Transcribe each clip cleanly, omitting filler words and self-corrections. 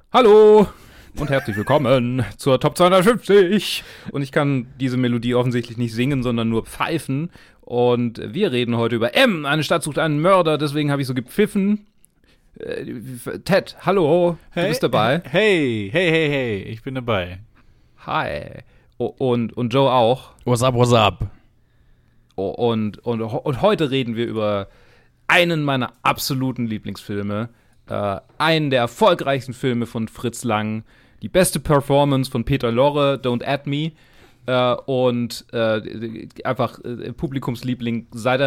Hallo und herzlich willkommen zur Top 250. Und ich kann diese Melodie offensichtlich nicht singen, sondern nur pfeifen. Und wir reden heute über M, eine Stadt sucht einen Mörder, deswegen habe ich so gepfiffen. Ted, hallo, hey, du bist dabei. Hey, ich bin dabei. Hi. Und Joe auch. What's up? Und heute reden wir über einen meiner absoluten Lieblingsfilme. Einen der erfolgreichsten Filme von Fritz Lang, die beste Performance von Peter Lorre, Don't Add Me, und einfach Publikumsliebling seit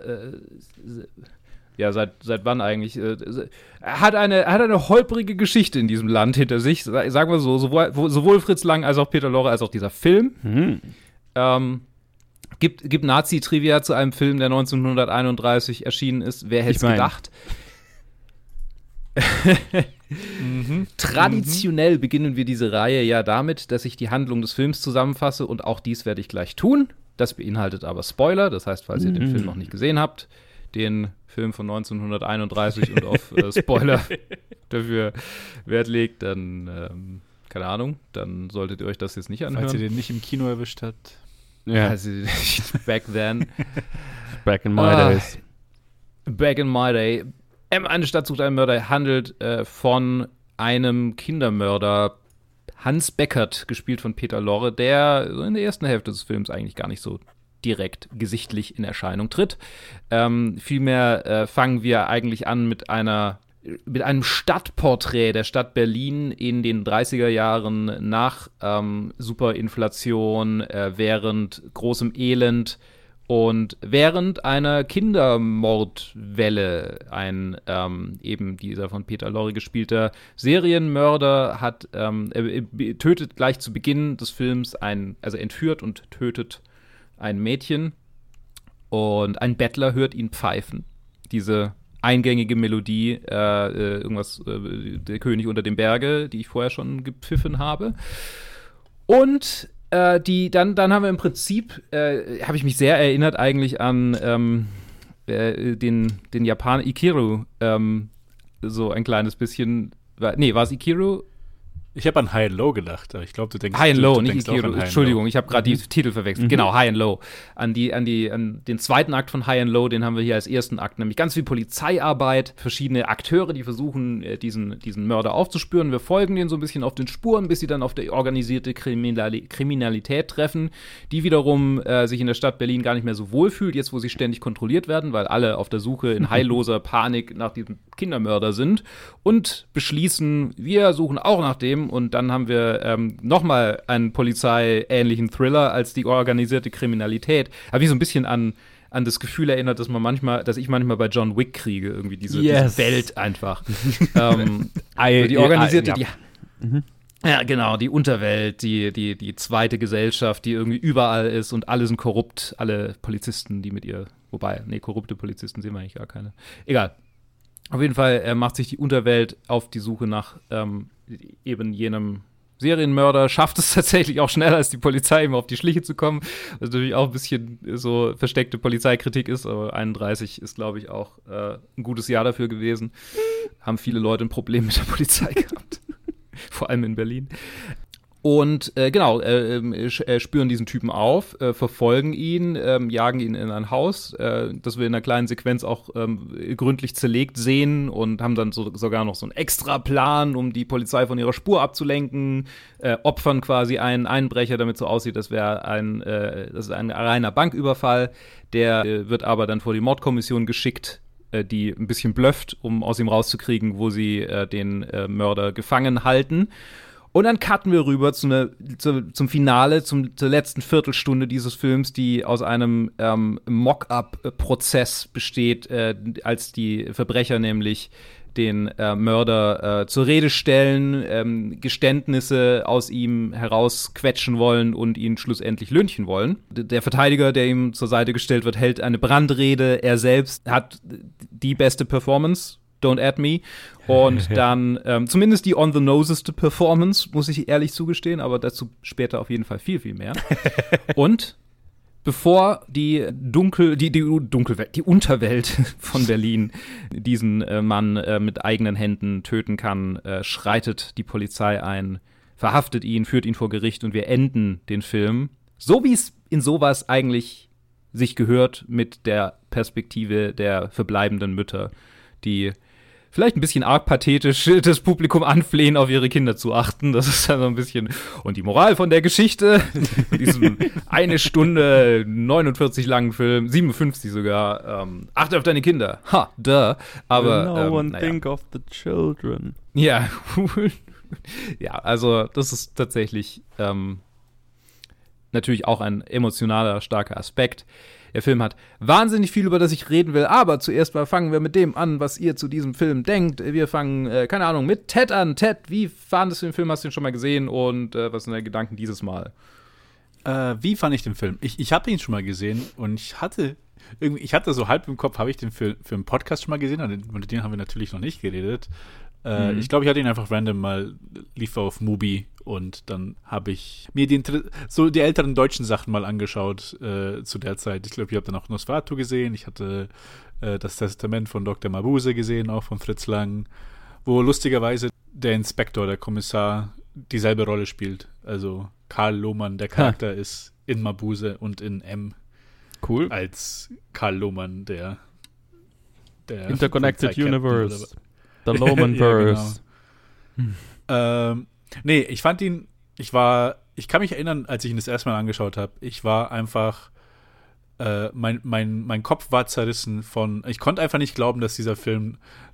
wann eigentlich? Er hat eine holprige Geschichte in diesem Land hinter sich, sagen wir so, sowohl Fritz Lang als auch Peter Lorre als auch dieser Film. Gibt Nazi-Trivia zu einem Film, der 1931 erschienen ist. Wer hätte es gedacht? Traditionell beginnen wir diese Reihe ja damit, dass ich die Handlung des Films zusammenfasse und auch dies werde ich gleich tun. Das beinhaltet aber Spoiler, das heißt, falls ihr den Film noch nicht gesehen habt, den Film von 1931 und auf Spoiler dafür Wert legt, dann, keine Ahnung, dann solltet ihr euch das jetzt nicht anhören. Falls ihr den nicht im Kino erwischt habt. Ja. Also, back then. Back in my days. Back in my day. Eine Stadt sucht einen Mörder handelt von einem Kindermörder, Hans Beckert, gespielt von Peter Lorre, der in der ersten Hälfte des Films eigentlich gar nicht so direkt gesichtlich in Erscheinung tritt. Vielmehr fangen wir eigentlich an mit einem Stadtporträt der Stadt Berlin in den 30er Jahren nach Superinflation, während großem Elend und während einer Kindermordwelle. Eben dieser von Peter Lorre gespielter Serienmörder tötet gleich zu Beginn des Films entführt und tötet ein Mädchen und ein Bettler hört ihn pfeifen. Diese eingängige Melodie, irgendwas, der König unter dem Berge, die ich vorher schon gepfiffen habe. Und dann haben wir im Prinzip, habe ich mich sehr erinnert eigentlich an den Japaner Ikiru, so ein kleines bisschen, war es Ikiru? Ich habe an High and Low gedacht, aber ich glaube, du denkst High and Low, nicht Ikiru. Entschuldigung, ich habe gerade die Titel verwechselt. Genau, High and Low. An den zweiten Akt von High and Low, den haben wir hier als ersten Akt, nämlich ganz viel Polizeiarbeit, verschiedene Akteure, die versuchen, diesen Mörder aufzuspüren. Wir folgen denen so ein bisschen auf den Spuren, bis sie dann auf die organisierte Kriminalität treffen, die wiederum sich in der Stadt Berlin gar nicht mehr so wohlfühlt, jetzt wo sie ständig kontrolliert werden, weil alle auf der Suche in heilloser Panik nach diesem Kindermörder sind und beschließen, wir suchen auch nach dem. Und dann haben wir nochmal einen polizeiähnlichen Thriller als die organisierte Kriminalität. Habe ich so ein bisschen an das Gefühl erinnert, dass ich manchmal bei John Wick kriege, irgendwie diese Welt einfach. Die organisierte, ja, genau, die Unterwelt, die zweite Gesellschaft, die irgendwie überall ist und alle sind korrupt, alle Polizisten, die mit ihr, korrupte Polizisten sehen wir eigentlich gar keine. Egal. Auf jeden Fall macht sich die Unterwelt auf die Suche nach eben jenem Serienmörder, schafft es tatsächlich auch schneller als die Polizei, ihm auf die Schliche zu kommen. Was natürlich auch ein bisschen so versteckte Polizeikritik ist, aber 31 ist, glaube ich, auch ein gutes Jahr dafür gewesen. Haben viele Leute ein Problem mit der Polizei gehabt. Vor allem in Berlin. Und spüren diesen Typen auf, verfolgen ihn, jagen ihn in ein Haus, das wir in einer kleinen Sequenz auch gründlich zerlegt sehen und haben dann sogar noch so einen Extra-Plan, um die Polizei von ihrer Spur abzulenken, opfern quasi einen Einbrecher, damit so aussieht, das ist ein reiner Banküberfall. Der wird aber dann vor die Mordkommission geschickt, die ein bisschen blufft, um aus ihm rauszukriegen, wo sie den Mörder gefangen halten. Und dann cutten wir rüber zum Finale, zur letzten Viertelstunde dieses Films, die aus einem Mock-up-Prozess besteht, als die Verbrecher nämlich den Mörder zur Rede stellen, Geständnisse aus ihm herausquetschen wollen und ihn schlussendlich lynchen wollen. Der Verteidiger, der ihm zur Seite gestellt wird, hält eine Brandrede. Er selbst hat die beste Performance, Don't Add Me. Und dann zumindest die on-the-noseste Performance, muss ich ehrlich zugestehen, aber dazu später auf jeden Fall viel, viel mehr. Und Bevor die Dunkelwelt, die Unterwelt von Berlin diesen Mann mit eigenen Händen töten kann, schreitet die Polizei ein, verhaftet ihn, führt ihn vor Gericht und wir enden den Film, so wie es in sowas eigentlich sich gehört, mit der Perspektive der verbleibenden Mütter, die vielleicht ein bisschen arg pathetisch das Publikum anflehen, auf ihre Kinder zu achten. Das ist dann so ein bisschen. Und die Moral von der Geschichte, diesem 1 Stunde 49 langen Film, 57 sogar, achte auf deine Kinder. Ha, duh. Aber no one think of the children. Ja, ja, also das ist tatsächlich natürlich auch ein emotionaler, starker Aspekt. Der Film hat wahnsinnig viel, über das ich reden will, aber zuerst mal fangen wir mit dem an, was ihr zu diesem Film denkt. Wir fangen, keine Ahnung, mit Ted an. Ted, wie fandest du den Film? Hast du ihn schon mal gesehen? Und was sind deine Gedanken dieses Mal? Wie fand ich den Film? Ich habe ihn schon mal gesehen und ich hatte so halb im Kopf, habe ich den für einen Podcast schon mal gesehen, über den haben wir natürlich noch nicht geredet. Ich glaube, ich hatte ihn einfach random mal, lief auf Mubi und dann habe ich mir die älteren deutschen Sachen mal angeschaut zu der Zeit. Ich glaube, ich habe dann auch Nosferatu gesehen, ich hatte das Testament von Dr. Mabuse gesehen, auch von Fritz Lang, wo lustigerweise der Inspektor, der Kommissar, dieselbe Rolle spielt. Also Karl Lohmann, der Charakter ist in Mabuse und in M. Cool. Als Karl Lohmann, der Interconnected Universe. The Lohmanverse. Ja, genau. Nee, ich fand ihn, ich kann mich erinnern, als ich ihn das erste Mal angeschaut habe, ich war einfach, mein Kopf war zerrissen ich konnte einfach nicht glauben, dass dieser Film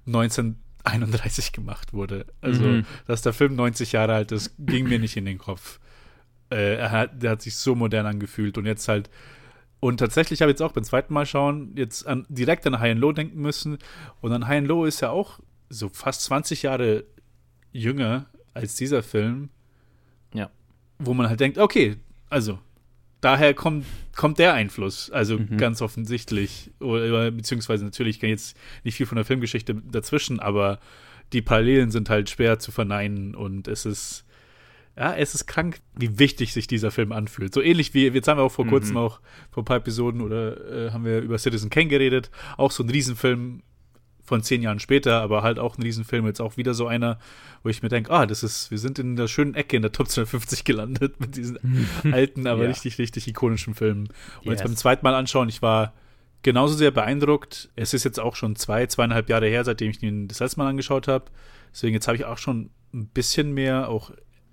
1931 gemacht wurde. Also, dass der Film 90 Jahre alt ist, ging mir nicht in den Kopf. Der hat sich so modern angefühlt und jetzt halt. Und tatsächlich habe ich jetzt auch beim zweiten Mal schauen, direkt an High and Low denken müssen. Und an High and Low ist ja auch so fast 20 Jahre jünger als dieser Film. Ja. Wo man halt denkt, okay, also daher kommt der Einfluss. Also ganz offensichtlich. Oder, beziehungsweise natürlich kann jetzt nicht viel von der Filmgeschichte dazwischen, aber die Parallelen sind halt schwer zu verneinen und es ist krank, wie wichtig sich dieser Film anfühlt. So ähnlich wie, jetzt haben wir auch vor kurzem auch, vor ein paar Episoden, haben wir über Citizen Kane geredet. Auch so ein Riesenfilm von 10 Jahren später, aber halt auch ein Riesenfilm, jetzt auch wieder so einer, wo ich mir denke, wir sind in der schönen Ecke in der Top 250 gelandet mit diesen alten, aber richtig, richtig ikonischen Filmen. Und jetzt beim zweiten Mal anschauen, ich war genauso sehr beeindruckt. Es ist jetzt auch schon 2,5 Jahre her, seitdem ich ihn das letzte Mal angeschaut habe. Deswegen jetzt habe ich auch schon ein bisschen mehr auch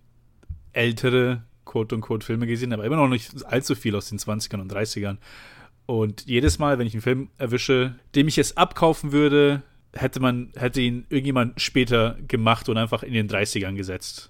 ältere Quote-unquote Filme gesehen, aber immer noch nicht allzu viel aus den 20ern und 30ern. Und jedes Mal, wenn ich einen Film erwische, dem ich es abkaufen würde, hätte ihn irgendjemand später gemacht und einfach in den 30ern gesetzt.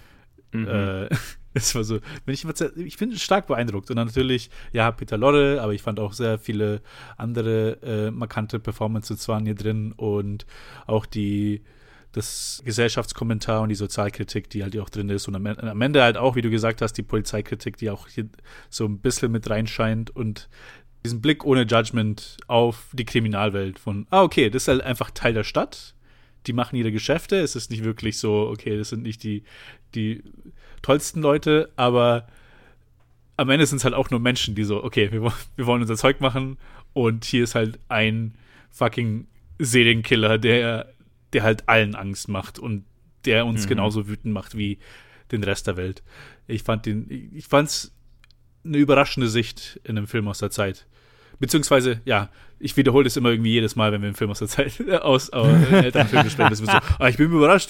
Das war so, ich bin stark beeindruckt. Und dann natürlich, ja, Peter Lorre, aber ich fand auch sehr viele andere markante Performances waren hier drin und auch das Gesellschaftskommentar und die Sozialkritik, die halt hier auch drin ist. Und am Ende halt auch, wie du gesagt hast, die Polizeikritik, die auch hier so ein bisschen mit reinscheint und diesen Blick ohne Judgment auf die Kriminalwelt von, okay, das ist halt einfach Teil der Stadt. Die machen ihre Geschäfte. Es ist nicht wirklich so, okay, das sind nicht die tollsten Leute, aber am Ende sind es halt auch nur Menschen, die so, okay, wir wollen unser Zeug machen und hier ist halt ein fucking Serienkiller, der halt allen Angst macht und der uns genauso wütend macht wie den Rest der Welt. Ich fand's eine überraschende Sicht in einem Film aus der Zeit. Beziehungsweise, ja, ich wiederhole das immer irgendwie jedes Mal, wenn wir einen Film aus der Zeit aus älteren Filmen besprechen. Das wird so, ich bin überrascht,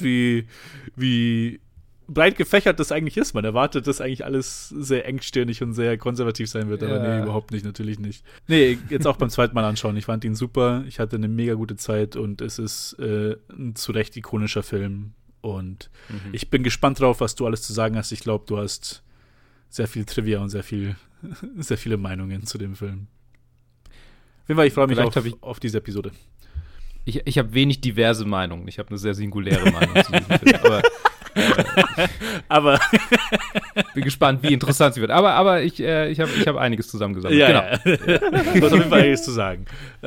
wie breit gefächert das eigentlich ist. Man erwartet, dass eigentlich alles sehr engstirnig und sehr konservativ sein wird, aber nee, überhaupt nicht, natürlich nicht. Nee, jetzt auch beim zweiten Mal anschauen. Ich fand ihn super, ich hatte eine mega gute Zeit und es ist ein zu Recht ikonischer Film und ich bin gespannt drauf, was du alles zu sagen hast. Ich glaube, du hast sehr viel Trivia und sehr viele Meinungen zu dem Film. Auf jeden Fall, ich freue mich auf diese Episode. Ich habe wenig diverse Meinungen. Ich habe eine sehr singuläre Meinung zu diesem Film. Aber bin gespannt, wie interessant sie wird. Aber ich hab einiges zusammengesammelt. Ja, genau. Du hast auf jeden Fall einiges zu sagen.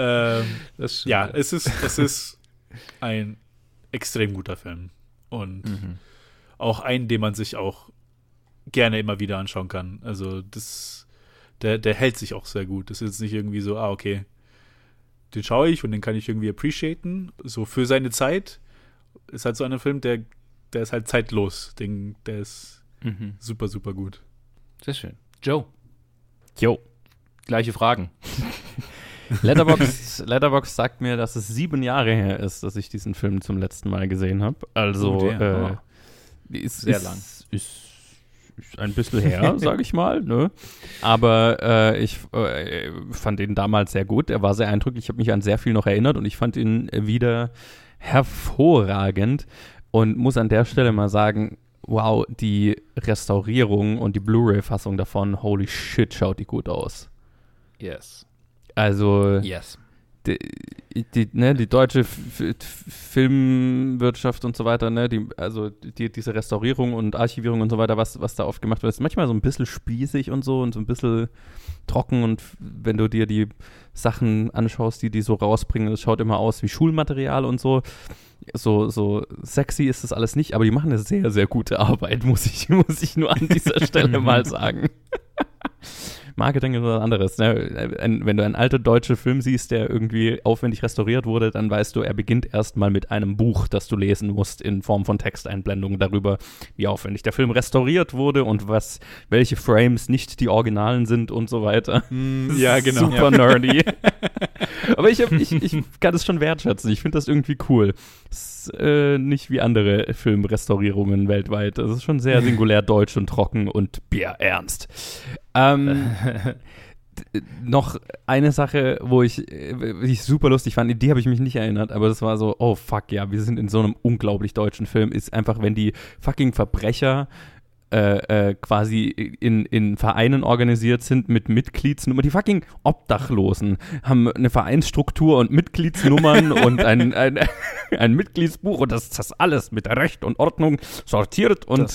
Es ist ein extrem guter Film. Und auch einen, den man sich auch gerne immer wieder anschauen kann. Also der hält sich auch sehr gut. Das ist jetzt nicht irgendwie so, okay, den schaue ich und den kann ich irgendwie appreciaten. So für seine Zeit ist halt so ein Film, der ist halt zeitlos. Der ist super, super gut. Sehr schön. Joe. Jo. Gleiche Fragen. Letterboxd sagt mir, dass es 7 Jahre her ist, dass ich diesen Film zum letzten Mal gesehen habe. Also ist sehr lang. Ist ein bisschen her, sage ich mal. Ne? Aber ich fand ihn damals sehr gut. Er war sehr eindrücklich. Ich habe mich an sehr viel noch erinnert und ich fand ihn wieder hervorragend und muss an der Stelle mal sagen, wow, die Restaurierung und die Blu-ray-Fassung davon, holy shit, schaut die gut aus. Yes. Also yes. Die deutsche Filmwirtschaft und so weiter, ne, diese Restaurierung und Archivierung und so weiter, was da oft gemacht wird, ist manchmal so ein bisschen spießig und so ein bisschen trocken und wenn du dir die Sachen anschaust, die so rausbringen, das schaut immer aus wie Schulmaterial und so. So sexy ist das alles nicht, aber die machen eine sehr, sehr gute Arbeit, muss ich nur an dieser Stelle mal sagen. Marketing ist was anderes. Ne? Wenn du einen alten deutschen Film siehst, der irgendwie aufwendig restauriert wurde, dann weißt du, er beginnt erstmal mit einem Buch, das du lesen musst in Form von Texteinblendungen darüber, wie aufwendig der Film restauriert wurde und welche Frames nicht die Originalen sind und so weiter. Ja, genau. Super nerdy. Aber ich kann es schon wertschätzen. Ich finde das irgendwie cool. Das ist nicht wie andere Filmrestaurierungen weltweit. Das ist schon sehr singulär deutsch und trocken und bierernst. Noch eine Sache, wo ich super lustig fand, die habe ich mich nicht erinnert, aber das war so, oh fuck, ja, wir sind in so einem unglaublich deutschen Film, ist einfach, wenn die fucking Verbrecher quasi in Vereinen organisiert sind mit Mitgliedsnummern. Die fucking Obdachlosen haben eine Vereinsstruktur und Mitgliedsnummern und ein Mitgliedsbuch und das alles mit Recht und Ordnung sortiert und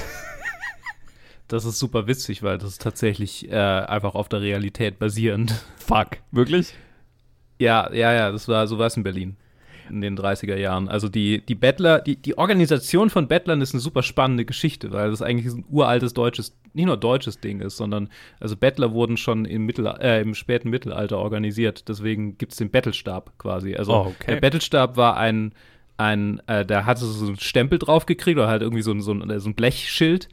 Das ist super witzig, weil das ist tatsächlich einfach auf der Realität basierend. Fuck, wirklich? Ja, so war es in Berlin in den 30er Jahren. Also die Bettler, die Organisation von Bettlern ist eine super spannende Geschichte, weil das eigentlich ein uraltes deutsches, nicht nur deutsches Ding ist, sondern also Bettler wurden schon im späten Mittelalter organisiert. Deswegen gibt es den Bettelstab quasi. Also der Bettelstab war der hatte so einen Stempel drauf gekriegt oder halt irgendwie so ein Blechschild,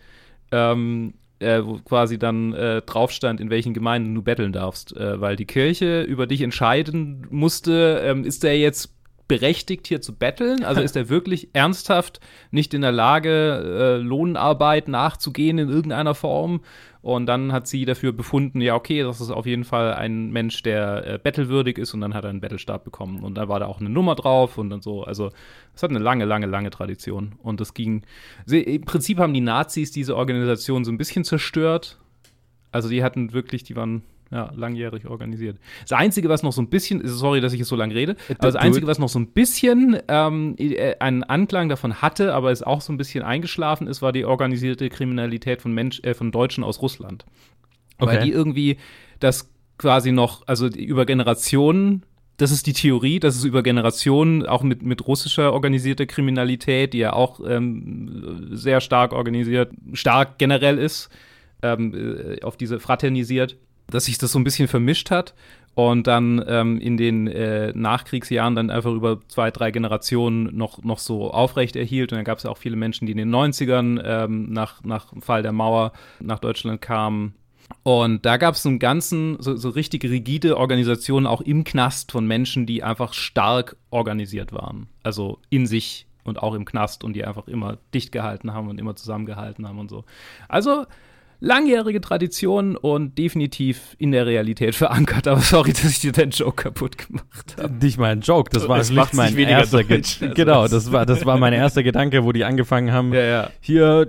wo quasi dann drauf stand, in welchen Gemeinden du betteln darfst, weil die Kirche über dich entscheiden musste, ist der jetzt berechtigt, hier zu betteln? Also ist er wirklich ernsthaft nicht in der Lage, Lohnarbeit nachzugehen in irgendeiner Form? Und dann hat sie dafür befunden, ja, okay, das ist auf jeden Fall ein Mensch, der bettelwürdig ist, und dann hat er einen Bettelstab bekommen. Und da war da auch eine Nummer drauf und dann so. Also es hat eine lange, lange, lange Tradition. Und das ging, im Prinzip haben die Nazis diese Organisation so ein bisschen zerstört. Also die waren langjährig organisiert. Das Einzige, was noch so ein bisschen, sorry, dass ich jetzt so lange rede, aber das Einzige, was noch so ein bisschen einen Anklang davon hatte, aber es auch so ein bisschen eingeschlafen ist, war die organisierte Kriminalität von Deutschen aus Russland. Okay. Weil die irgendwie das quasi noch, also über Generationen, das ist die Theorie, dass es über Generationen auch mit russischer organisierter Kriminalität, die ja auch sehr stark generell ist, auf diese fraternisiert, dass sich das so ein bisschen vermischt hat und dann in den Nachkriegsjahren dann einfach über 2, 3 Generationen noch so aufrecht erhielt. Und dann gab es ja auch viele Menschen, die in den 90ern nach dem Fall der Mauer nach Deutschland kamen. Und da gab es einen ganzen, so richtig rigide Organisationen auch im Knast von Menschen, die einfach stark organisiert waren. Also in sich und auch im Knast, und die einfach immer dicht gehalten haben und immer zusammengehalten haben und so. Also langjährige Tradition und definitiv in der Realität verankert. Aber sorry, dass ich dir den Joke kaputt gemacht habe. Nicht mein Joke, das war nicht mein erster Gedanke. Genau, das war mein erster Gedanke, wo die angefangen haben. Ja. Hier,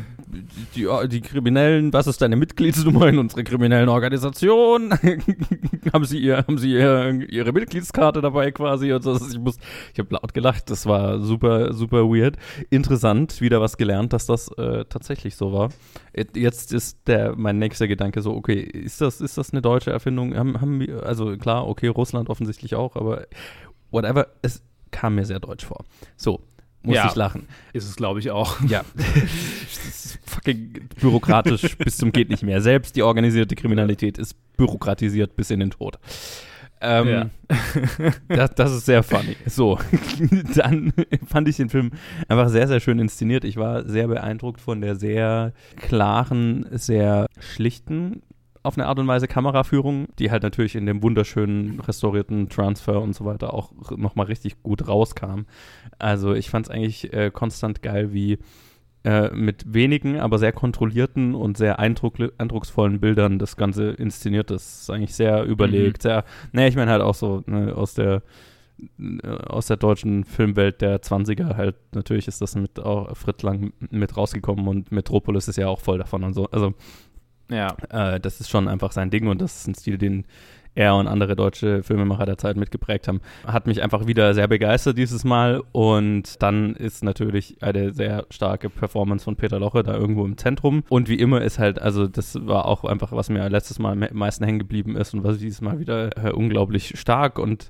die Kriminellen, was ist deine Mitgliedsnummer in unserer kriminellen Organisation? haben sie ihre Mitgliedskarte dabei quasi und so. Ich habe laut gelacht, das war super, super weird. Interessant, wieder was gelernt, dass das tatsächlich so war. Jetzt ist mein nächster Gedanke so, okay, ist das eine deutsche Erfindung? Haben wir, also klar, okay, Russland offensichtlich auch, aber whatever, es kam mir sehr deutsch vor. So. Muss ich lachen. Ist es, glaube ich, auch. Ja. bürokratisch bis zum geht nicht mehr. Selbst die organisierte Kriminalität ist bürokratisiert bis in den Tod. Das ist sehr funny. So, dann fand ich den Film einfach sehr, sehr schön inszeniert. Ich war sehr beeindruckt von der sehr klaren, sehr schlichten, auf eine Art und Weise Kameraführung, die halt natürlich in dem wunderschönen restaurierten Transfer und so weiter auch nochmal richtig gut rauskam. Also ich fand es eigentlich konstant geil, wie mit wenigen, aber sehr kontrollierten und sehr eindrucksvollen Bildern das Ganze inszeniert ist. Das ist eigentlich sehr überlegt, sehr, ich meine halt auch so aus der deutschen Filmwelt der 20er halt, natürlich ist das mit auch Fritz Lang mit rausgekommen und Metropolis ist ja auch voll davon und so. Also das ist schon einfach sein Ding und das ist ein Stil, den er und andere deutsche Filmemacher der Zeit mitgeprägt haben. Hat mich einfach wieder sehr begeistert dieses Mal und dann ist natürlich eine sehr starke Performance von Peter Loche da irgendwo im Zentrum und wie immer ist halt, also das war auch einfach, was mir letztes Mal am meisten hängen geblieben ist und was dieses Mal wieder unglaublich stark und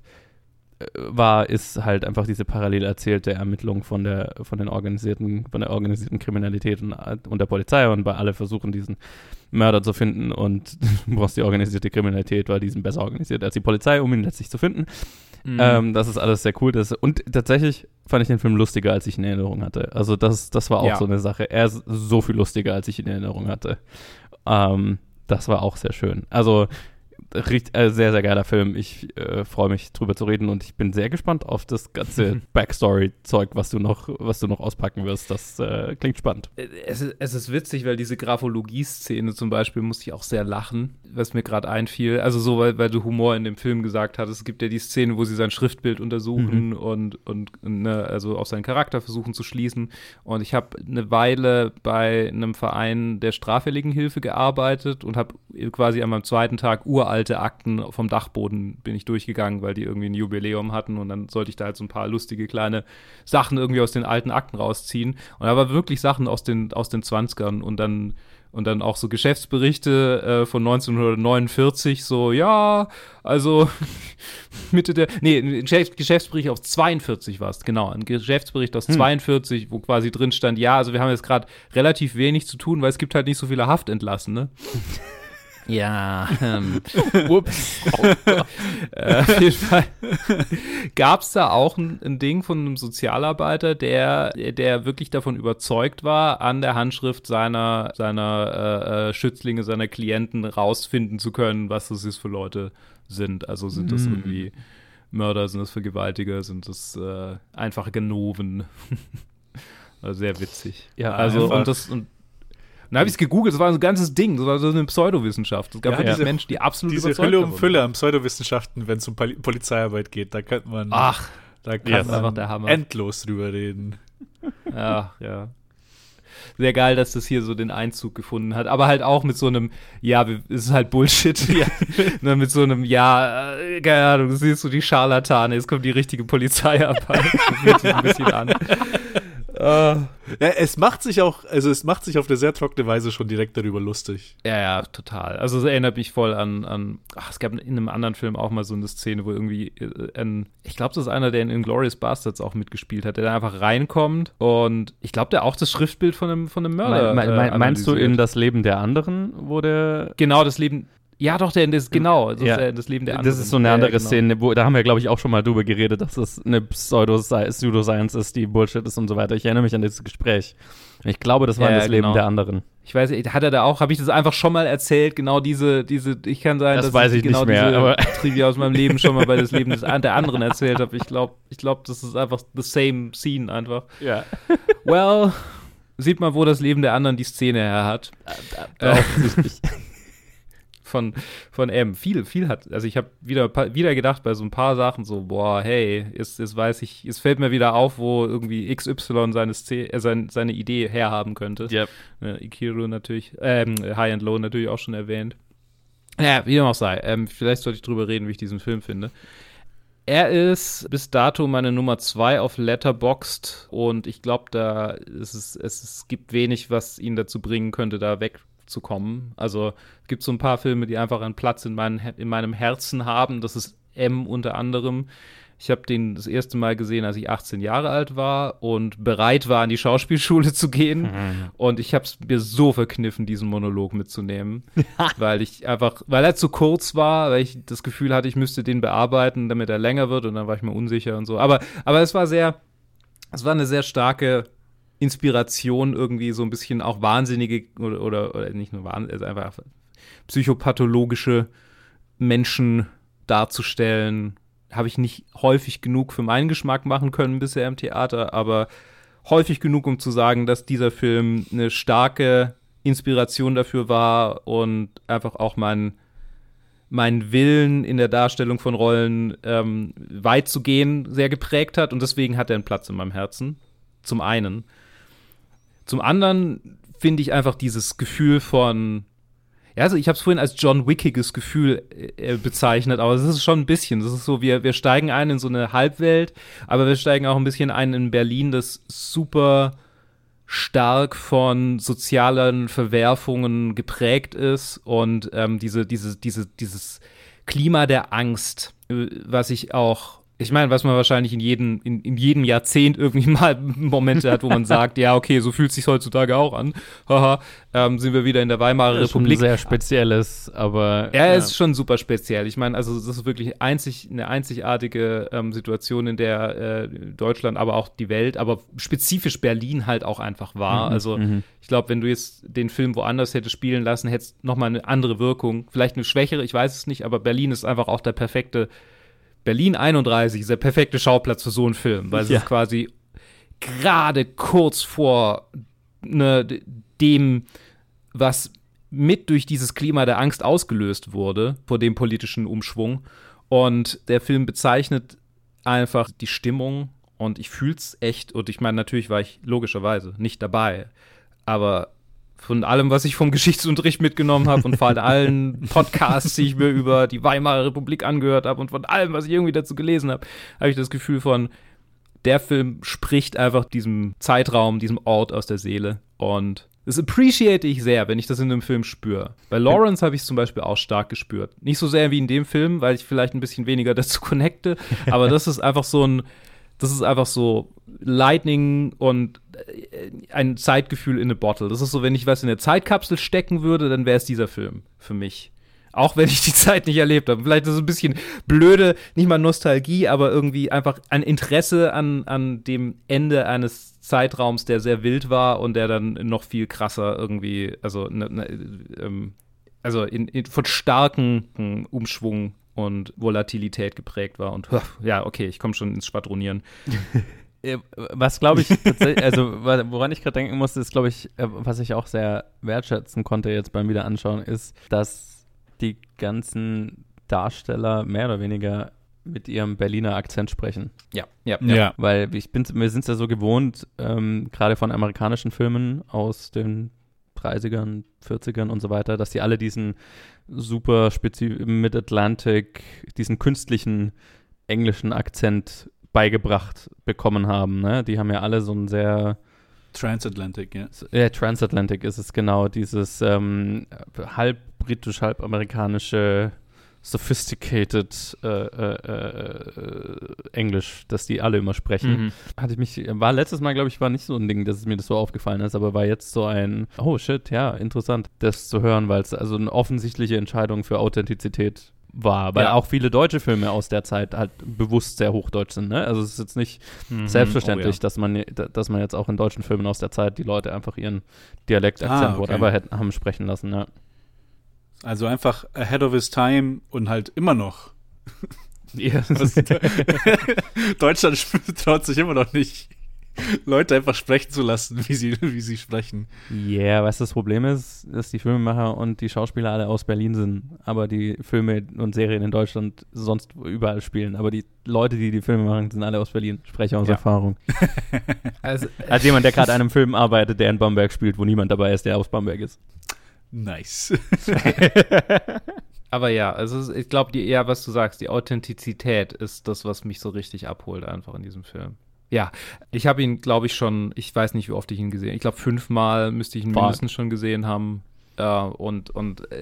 ist halt einfach diese parallel erzählte Ermittlung von der organisierten Kriminalität und der Polizei und bei alle versuchen diesen Mörder zu finden und du brauchst die organisierte Kriminalität, weil die sind besser organisiert als die Polizei, um ihn letztlich zu finden. Das ist alles sehr cool. Und tatsächlich fand ich den Film lustiger, als ich in Erinnerung hatte. Also das war auch so eine Sache. Er ist so viel lustiger, als ich in Erinnerung hatte. Das war auch sehr schön. Also sehr, sehr geiler Film. Ich freue mich, drüber zu reden und ich bin sehr gespannt auf das ganze Backstory-Zeug, was du noch auspacken wirst. Das klingt spannend. Es ist witzig, weil diese Graphologie-Szene zum Beispiel musste ich auch sehr lachen, was mir gerade einfiel. Also so, weil du Humor in dem Film gesagt hattest. Es gibt ja die Szene, wo sie sein Schriftbild untersuchen und ne, also auf seinen Charakter versuchen zu schließen. Und ich habe eine Weile bei einem Verein der Straffälligenhilfe gearbeitet und habe quasi an meinem zweiten Tag uralte Akten vom Dachboden bin ich durchgegangen, weil die irgendwie ein Jubiläum hatten und dann sollte ich da halt so ein paar lustige kleine Sachen irgendwie aus den alten Akten rausziehen und da war wirklich Sachen aus den 20ern und dann auch so Geschäftsberichte von 1949, so, ja, also ein Geschäftsbericht aus 42 war es, genau, ein Geschäftsbericht aus 42, wo quasi drin stand, ja, also wir haben jetzt gerade relativ wenig zu tun, weil es gibt halt nicht so viele Haftentlassene. Ja, ups. Auf jeden Fall gab es da auch ein Ding von einem Sozialarbeiter, der wirklich davon überzeugt war, an der Handschrift seiner Schützlinge, seiner Klienten rausfinden zu können, was das ist für Leute sind. Also sind das irgendwie Mörder, sind das Vergewaltiger, sind das einfache Ganoven. Also sehr witzig. Ja, also dann habe ich es gegoogelt, das war ein ganzes Ding, das war so eine Pseudowissenschaft. Es gab wirklich Menschen, die absolut diese überzeugt Hülle waren. um Fülle an Pseudowissenschaften, wenn es um Polizeiarbeit geht, da kann man der Hammer. Endlos drüber reden. Ja. Sehr geil, dass das hier so den Einzug gefunden hat, aber halt auch mit so einem, es ist halt Bullshit. Ne, mit so einem, keine Ahnung, du siehst so die Scharlatane, jetzt kommt die richtige Polizeiarbeit. Das fühlt sich ein bisschen an. Ja, es macht sich auf eine sehr trockene Weise schon direkt darüber lustig. Ja, total. Also es erinnert mich voll an es gab in einem anderen Film auch mal so eine Szene, wo irgendwie ich glaube, das ist einer, der in Inglourious Basterds auch mitgespielt hat, der da einfach reinkommt und ich glaube, der auch das Schriftbild von einem Mörder meinst du in Das Leben der anderen, wo der... Genau, das Leben... Ja, doch, das Leben der anderen. Das ist so eine andere Szene, da haben wir, glaube ich, auch schon mal drüber geredet, dass das eine Pseudoscience ist, die Bullshit ist und so weiter. Ich erinnere mich an dieses Gespräch. Ich glaube, das war das Leben der anderen. Ich weiß nicht, habe ich das einfach schon mal erzählt, genau diese, ich kann sein, das weiß ich genau nicht mehr, diese aber Trivia aus meinem Leben schon mal bei das Leben der anderen erzählt habe. Ich glaube, das ist einfach the same scene einfach. Ja. Well, sieht man, wo das Leben der anderen die Szene her hat. Offensichtlich. Von M. Viel hat, also ich habe wieder gedacht bei so ein paar Sachen so, boah, hey, jetzt weiß ich, es fällt mir wieder auf, wo irgendwie XY seine Idee herhaben könnte. Yep. Ikiru natürlich, High and Low natürlich auch schon erwähnt. Ja, wie dem auch sei. Vielleicht sollte ich drüber reden, wie ich diesen Film finde. Er ist bis dato meine Nummer 2 auf Letterboxd und ich glaube, es gibt wenig, was ihn dazu bringen könnte, da wegzukommen. Also es gibt so ein paar Filme, die einfach einen Platz in meinem Herzen haben. Das ist M unter anderem. Ich habe den das erste Mal gesehen, als ich 18 Jahre alt war und bereit war, an die Schauspielschule zu gehen. Und ich habe es mir so verkniffen, diesen Monolog mitzunehmen, weil er zu kurz war, weil ich das Gefühl hatte, ich müsste den bearbeiten, damit er länger wird. Und dann war ich mir unsicher und so. Aber es war eine sehr starke Inspiration, irgendwie so ein bisschen auch wahnsinnige oder nicht nur wahnsinnige, also einfach psychopathologische Menschen darzustellen. Habe ich nicht häufig genug für meinen Geschmack machen können bisher im Theater, aber häufig genug, um zu sagen, dass dieser Film eine starke Inspiration dafür war und einfach auch mein Willen in der Darstellung von Rollen weit zu gehen sehr geprägt hat und deswegen hat er einen Platz in meinem Herzen, zum einen. Zum anderen finde ich einfach dieses Gefühl von also ich habe es vorhin als John Wickiges Gefühl bezeichnet, aber es ist schon ein bisschen. Das ist so, wir steigen ein in so eine Halbwelt, aber wir steigen auch ein bisschen ein in Berlin, das super stark von sozialen Verwerfungen geprägt ist und dieses Klima der Angst, was man wahrscheinlich in jedem Jahrzehnt irgendwie mal Momente hat, wo man sagt, ja, okay, so fühlt es sich heutzutage auch an. Haha, sind wir wieder in der Weimarer Republik. Schon sehr spezielles, aber ist schon super speziell. Ich meine, also das ist wirklich eine einzigartige Situation, in der Deutschland, aber auch die Welt, aber spezifisch Berlin halt auch einfach war. Ich glaube, wenn du jetzt den Film woanders hättest spielen lassen, hätte es nochmal eine andere Wirkung. Vielleicht eine schwächere, ich weiß es nicht, aber Berlin ist einfach auch Berlin 31 ist der perfekte Schauplatz für so einen Film, weil es ist quasi gerade kurz vor dem, was mit durch dieses Klima der Angst ausgelöst wurde, vor dem politischen Umschwung. Und der Film bezeichnet einfach die Stimmung und ich fühl's echt. Und ich meine, natürlich war ich logischerweise nicht dabei, aber von allem, was ich vom Geschichtsunterricht mitgenommen habe und von allen Podcasts, die ich mir über die Weimarer Republik angehört habe und von allem, was ich irgendwie dazu gelesen habe, habe ich das Gefühl von, der Film spricht einfach diesem Zeitraum, diesem Ort aus der Seele. Und das appreciate ich sehr, wenn ich das in einem Film spüre. Bei Lawrence habe ich es zum Beispiel auch stark gespürt. Nicht so sehr wie in dem Film, weil ich vielleicht ein bisschen weniger dazu connecte, aber das ist einfach so Lightning und ein Zeitgefühl in a bottle. Das ist so, wenn ich was in eine Zeitkapsel stecken würde, dann wäre es dieser Film für mich. Auch wenn ich die Zeit nicht erlebt habe. Vielleicht ist es ein bisschen blöde, nicht mal Nostalgie, aber irgendwie einfach ein Interesse an dem Ende eines Zeitraums, der sehr wild war und der dann noch viel krasser irgendwie, von starken Umschwung und Volatilität geprägt war. Und ja, okay, ich komme schon ins Schwadronieren. Was, glaube ich, tatsächlich, also woran ich gerade denken musste, ist, glaube ich, was ich auch sehr wertschätzen konnte jetzt beim Wiederanschauen, ist, dass die ganzen Darsteller mehr oder weniger mit ihrem Berliner Akzent sprechen. Ja. Weil wir sind es ja so gewohnt, gerade von amerikanischen Filmen aus den 30ern, 40ern und so weiter, dass die alle diesen super Mid-Atlantic, diesen künstlichen englischen Akzent beigebracht bekommen haben. Ne? Die haben ja alle so einen sehr Transatlantic, ja. Ja, Transatlantic ist es genau, dieses halb britisch, halb amerikanische sophisticated Englisch, das die alle immer sprechen. War letztes Mal, glaube ich, war nicht so ein Ding, dass mir das so aufgefallen ist, aber war jetzt so ein, oh shit, ja, interessant, das zu hören, weil es also eine offensichtliche Entscheidung für Authentizität war, weil auch viele deutsche Filme aus der Zeit halt bewusst sehr hochdeutsch sind, ne? Also es ist jetzt nicht selbstverständlich, dass man jetzt auch in deutschen Filmen aus der Zeit die Leute einfach ihren Dialekt, Akzent, whatever haben sprechen lassen, ja. Also einfach ahead of his time und halt immer noch. Deutschland traut sich immer noch nicht, Leute einfach sprechen zu lassen, wie sie sprechen. Ja, was das Problem ist, dass die Filmemacher und die Schauspieler alle aus Berlin sind, aber die Filme und Serien in Deutschland sonst überall spielen. Aber die Leute, die Filme machen, sind alle aus Berlin. Spreche aus Erfahrung. Als jemand, der gerade an einem Film arbeitet, der in Bamberg spielt, wo niemand dabei ist, der aus Bamberg ist. Nice. Aber ja, also ich glaube, was du sagst, die Authentizität ist das, was mich so richtig abholt einfach in diesem Film. Ja, ich habe ihn, glaube ich, schon, ich weiß nicht, wie oft ich ihn gesehen habe. Ich glaube, 5-mal müsste ich ihn mindestens schon gesehen haben. Und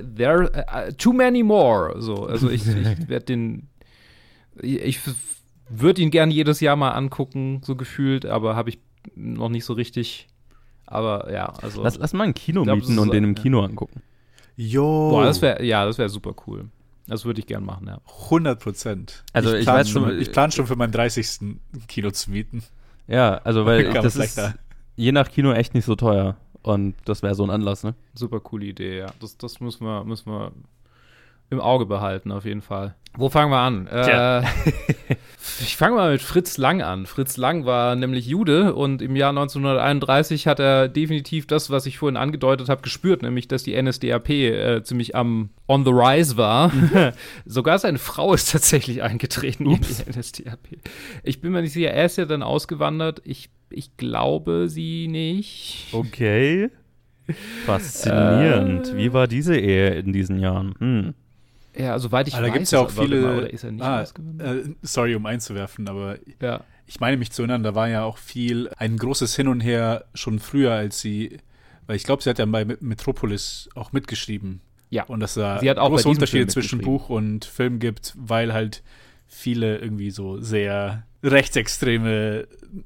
there too many more. So, also ich werde ich würde ihn gern jedes Jahr mal angucken, so gefühlt, aber habe ich noch nicht so richtig. Aber ja, also. Lass mal ein Kino mieten und den im Kino angucken. Jo. Boah, das wäre super cool. Das würde ich gern machen, ja. 100%. Also ich weiß schon, ich plane schon für meinen 30. Kino zu mieten. Ja, also weil das ist je nach Kino echt nicht so teuer. Und das wäre so ein Anlass, ne? Super coole Idee, ja. Das müssen wir im Auge behalten, auf jeden Fall. Wo fangen wir an? Ich fange mal mit Fritz Lang an. Fritz Lang war nämlich Jude und im Jahr 1931 hat er definitiv das, was ich vorhin angedeutet habe, gespürt, nämlich, dass die NSDAP ziemlich on the rise war. Sogar seine Frau ist tatsächlich eingetreten in die NSDAP. Ich bin mir nicht sicher, er ist ja dann ausgewandert. Ich glaube sie nicht. Okay. Faszinierend. Wie war diese Ehe in diesen Jahren? Ja, soweit ich weiß. Da gibt es ja auch viele. Oder ist er nicht ausgewandert? Sorry, um einzuwerfen, aber ja. Ich meine mich zu erinnern, da war ja auch ein großes Hin und Her schon früher, als sie, weil ich glaube, sie hat ja bei Metropolis auch mitgeschrieben. Ja. Und dass da große Unterschiede zwischen Buch und Film gibt, weil halt viele irgendwie so sehr rechtsextreme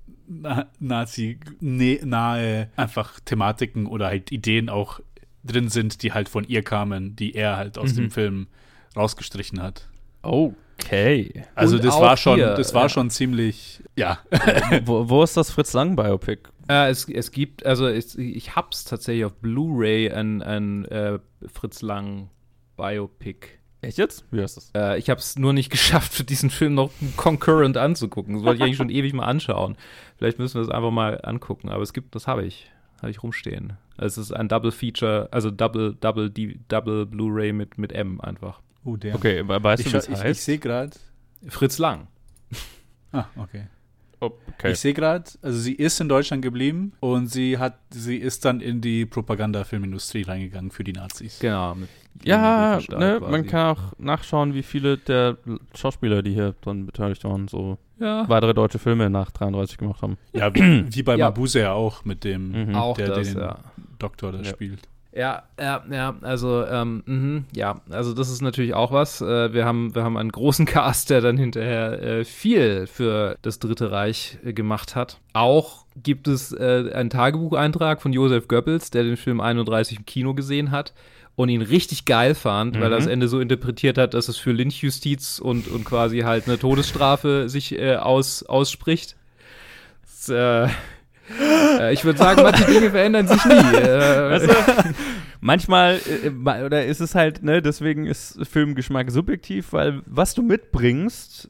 Nazi-nahe einfach Thematiken oder halt Ideen auch drin sind, die halt von ihr kamen, die er halt aus dem Film rausgestrichen hat. Okay. Also Und das auch war schon, hier, schon ziemlich, ja. wo ist das Fritz Lang Biopic? Es gibt, also ich hab's tatsächlich auf Blu-ray ein Fritz Lang Biopic. Echt jetzt? Wie heißt das? Ich hab's nur nicht geschafft, für diesen Film noch concurrent anzugucken. Das wollte ich eigentlich schon ewig mal anschauen. Vielleicht müssen wir das einfach mal angucken, aber das habe ich rumstehen. Es ist ein Double Feature, also Double Blu-ray mit M einfach. Der. Okay, weißt du, wie es heißt? Ich sehe gerade. Fritz Lang. Okay. Okay. Ich sehe gerade, also sie ist in Deutschland geblieben und sie ist dann in die Propaganda-Filmindustrie reingegangen für die Nazis. Genau. Ja, ne, man kann auch nachschauen, wie viele der Schauspieler, die hier dran beteiligt waren, so weitere deutsche Filme nach 33 gemacht haben. Ja, wie bei Mabuse ja auch mit dem, der den Doktor da spielt. Ja, also, also das ist natürlich auch was. Wir haben einen großen Cast, der dann hinterher viel für das Dritte Reich gemacht hat. Auch gibt es einen Tagebucheintrag von Joseph Goebbels, der den Film 31 im Kino gesehen hat und ihn richtig geil fand, weil er das Ende so interpretiert hat, dass es für Lynchjustiz und quasi halt eine Todesstrafe sich ausspricht. Das, ich würde sagen, manche Dinge verändern sich nie. Weißt du, manchmal, oder ist es halt, ne, deswegen ist Filmgeschmack subjektiv, weil was du mitbringst,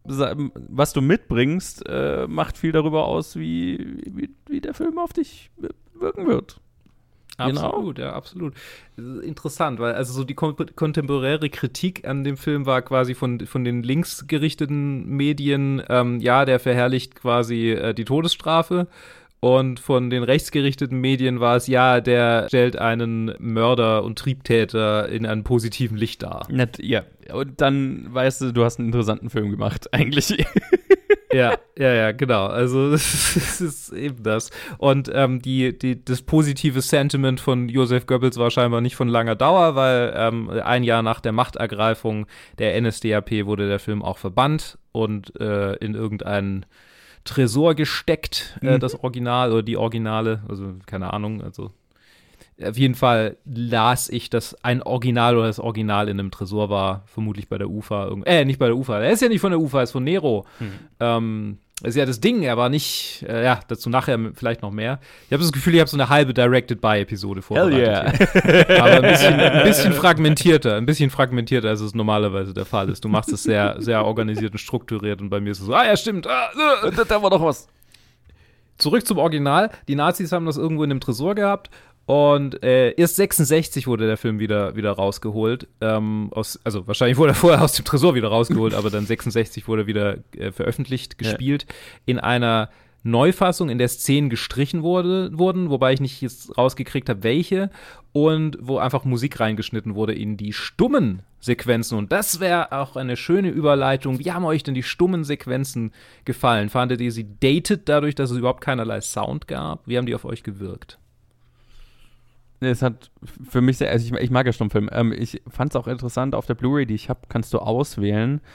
macht viel darüber aus, wie der Film auf dich wirken wird. Absolut, genau. Ja, absolut. Interessant, weil also so die kontemporäre Kritik an dem Film war quasi von den linksgerichteten Medien, der verherrlicht quasi die Todesstrafe. Und von den rechtsgerichteten Medien war es, der stellt einen Mörder und Triebtäter in einem positiven Licht dar. Ja, und dann weißt du hast einen interessanten Film gemacht, eigentlich. Ja, genau. Also das ist eben das. Und das positive Sentiment von Joseph Goebbels war scheinbar nicht von langer Dauer, weil ein Jahr nach der Machtergreifung der NSDAP wurde der Film auch verbannt und in irgendeinen Tresor gesteckt, das Original oder die Originale, also keine Ahnung, also auf jeden Fall las ich, dass ein Original oder das Original in einem Tresor war, vermutlich bei der UFA. Nicht bei der UFA, er ist ja nicht von der UFA, er ist von Nero. Ist ja das Ding, er war nicht, dazu nachher vielleicht noch mehr. Ich habe das Gefühl, ich habe so eine halbe Directed-by-Episode vorbereitet. Hell yeah. Aber ein bisschen fragmentierter, als es normalerweise der Fall ist. Du machst es sehr, sehr organisiert und strukturiert und bei mir ist es so, ja, stimmt, da war doch was. Zurück zum Original. Die Nazis haben das irgendwo in einem Tresor gehabt. Und erst 66 wurde der Film wieder rausgeholt. Also wahrscheinlich wurde er vorher aus dem Tresor wieder rausgeholt, aber dann 66 wurde wieder veröffentlicht, gespielt. In einer Neufassung, in der Szenen gestrichen wurden, wobei ich nicht jetzt rausgekriegt habe, welche. Und wo einfach Musik reingeschnitten wurde in die stummen Sequenzen. Und das wäre auch eine schöne Überleitung. Wie haben euch denn die stummen Sequenzen gefallen? Fandet ihr sie dated dadurch, dass es überhaupt keinerlei Sound gab? Wie haben die auf euch gewirkt? Es hat für mich sehr, also ich mag ja Stummfilm. Ich fand es auch interessant, auf der Blu-ray, die ich habe, kannst du auswählen,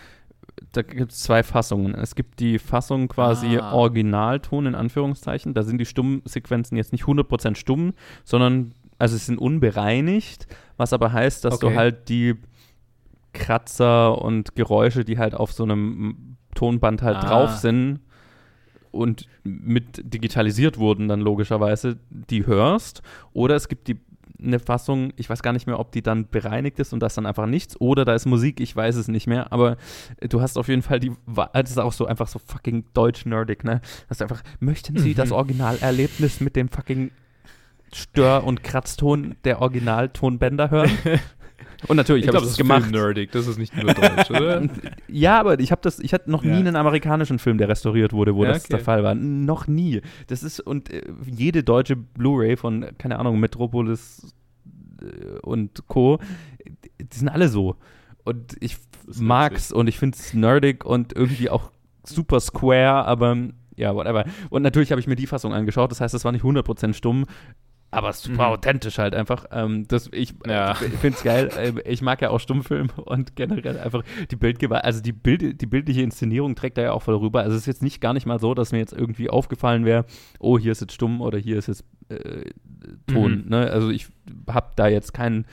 da gibt es 2 Fassungen. Es gibt die Fassung quasi Originalton in Anführungszeichen. Da sind die Stummsequenzen jetzt nicht 100% stumm, sondern also es sind unbereinigt, was aber heißt, dass du halt die Kratzer und Geräusche, die halt auf so einem Tonband halt drauf sind und mit digitalisiert wurden dann logischerweise, die hörst. Oder es gibt eine Fassung, ich weiß gar nicht mehr, ob die dann bereinigt ist und da ist dann einfach nichts, oder da ist Musik, ich weiß es nicht mehr, aber du hast auf jeden Fall das ist auch so einfach so fucking deutsch-nerdig, ne? Das ist einfach, möchten Sie das Originalerlebnis mit dem fucking Stör- und Kratzton der Originaltonbänder hören? Und natürlich habe ich das gemacht. Nerdig, das ist nicht nur deutsch, oder? Ja, aber ich hatte noch nie einen amerikanischen Film, der restauriert wurde, wo das der Fall war. Noch nie. Das ist, und jede deutsche Blu-ray von, keine Ahnung, Metropolis und Co., die sind alle so. Und ich mag's und ich find's nerdig und irgendwie auch super square, aber ja, whatever. Und natürlich habe ich mir die Fassung angeschaut, das heißt, das war nicht 100% stumm, aber super authentisch halt einfach. Ich finde es geil. Ich mag ja auch Stummfilm und generell einfach die Bildgewalt, also die bildliche Inszenierung trägt da ja auch voll rüber. Also es ist jetzt gar nicht mal so, dass mir jetzt irgendwie aufgefallen wäre, oh, hier ist jetzt stumm oder hier ist jetzt Ton. Ne? Also ich habe da jetzt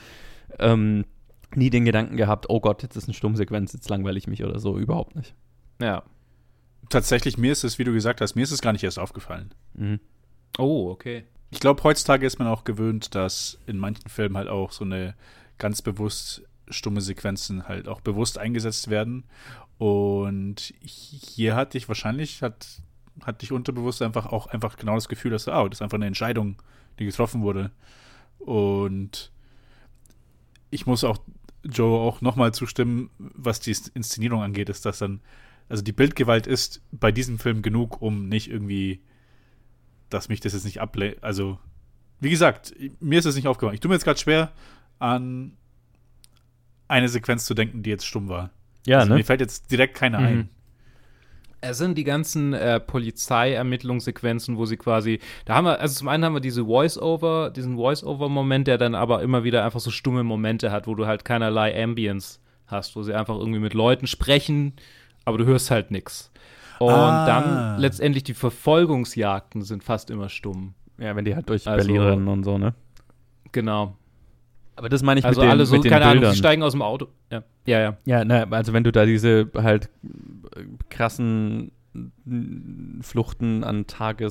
nie den Gedanken gehabt, oh Gott, jetzt ist eine Stummsequenz, jetzt langweile ich mich oder so. Überhaupt nicht. Ja. Tatsächlich, mir ist es, wie du gesagt hast, mir ist es gar nicht erst aufgefallen. Oh, okay. Ich glaube, heutzutage ist man auch gewöhnt, dass in manchen Filmen halt auch so eine ganz bewusst stumme Sequenzen halt auch bewusst eingesetzt werden. Und hier hatte ich unterbewusst einfach genau das Gefühl, dass das ist einfach eine Entscheidung, die getroffen wurde. Und ich muss auch Joe auch nochmal zustimmen, was die Inszenierung angeht, ist, dass dann, also die Bildgewalt ist bei diesem Film genug, um nicht irgendwie, dass mich das jetzt nicht ablenkt. Also, wie gesagt, mir ist es nicht aufgefallen. Ich tue mir jetzt gerade schwer, an eine Sequenz zu denken, die jetzt stumm war. Ja, also, ne? Mir fällt jetzt direkt keine ein. Es sind die ganzen Polizeiermittlungssequenzen, wo sie quasi, zum einen haben wir diesen Voice-Over-Moment, der dann aber immer wieder einfach so stumme Momente hat, wo du halt keinerlei Ambience hast, wo sie einfach irgendwie mit Leuten sprechen, aber du hörst halt nichts. Und dann letztendlich die Verfolgungsjagden sind fast immer stumm. Ja, wenn die halt durch Berlin rennen und so, ne? Genau. Aber das meine ich also mit den, alle so, mit den keine Bildern. Ahnung, sie steigen aus dem Auto. Ja. Ja, ne, also wenn du da diese halt krassen Fluchten an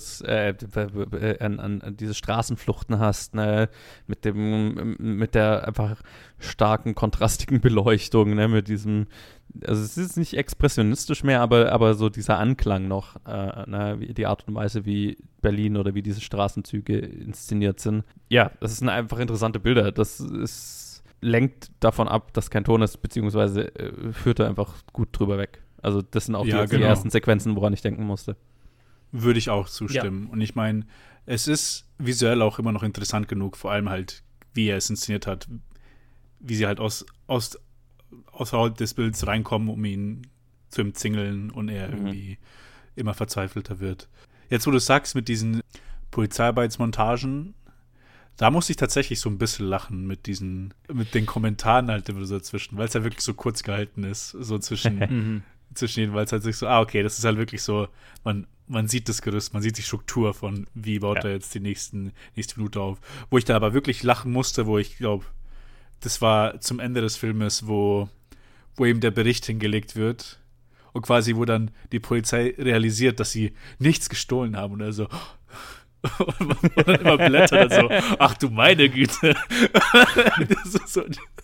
diese Straßenfluchten hast, ne, mit der einfach starken, kontrastigen Beleuchtung, ne, mit diesem, also es ist nicht expressionistisch mehr, aber so dieser Anklang noch, ne, die Art und Weise, wie Berlin oder wie diese Straßenzüge inszeniert sind. Ja, das sind einfach interessante Bilder. Lenkt davon ab, dass kein Ton ist, beziehungsweise führt er einfach gut drüber weg. Also das sind auch die ersten Sequenzen, woran ich denken musste. Würde ich auch zustimmen. Ja. Und ich meine, es ist visuell auch immer noch interessant genug, vor allem halt, wie er es inszeniert hat, wie sie halt außerhalb des Bilds reinkommen, um ihn zu umzingeln und er irgendwie immer verzweifelter wird. Jetzt, wo du sagst, mit diesen Polizeiarbeitsmontagen, da musste ich tatsächlich so ein bisschen lachen mit den Kommentaren halt immer so dazwischen, weil es ja wirklich so kurz gehalten ist, so zwischen ihnen, weil es halt sich so, okay, das ist halt wirklich so, man sieht das Gerüst, man sieht die Struktur von, wie baut er jetzt die nächste Minute auf. Wo ich dann aber wirklich lachen musste, wo ich glaube, das war zum Ende des Filmes, wo eben der Bericht hingelegt wird und quasi, wo dann die Polizei realisiert, dass sie nichts gestohlen haben und er so und dann immer blättert und so, ach du meine Güte. Das ist so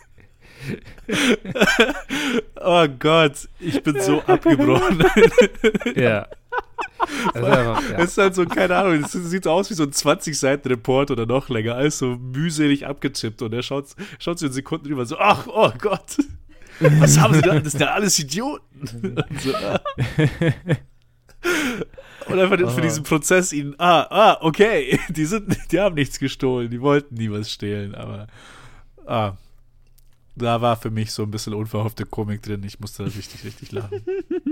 oh Gott, ich bin so abgebrochen. Ja. Das ist halt so, keine Ahnung, das sieht so aus wie so ein 20-Seiten-Report oder noch länger, alles so mühselig abgetippt und er schaut so in Sekunden rüber so, ach, oh Gott, was haben sie da? Das sind ja alles Idioten. Und, so, und einfach für diesen Prozess ihnen, okay, die haben nichts gestohlen, die wollten nie was stehlen, aber da war für mich so ein bisschen unverhoffte Komik drin, ich musste da richtig, richtig lachen.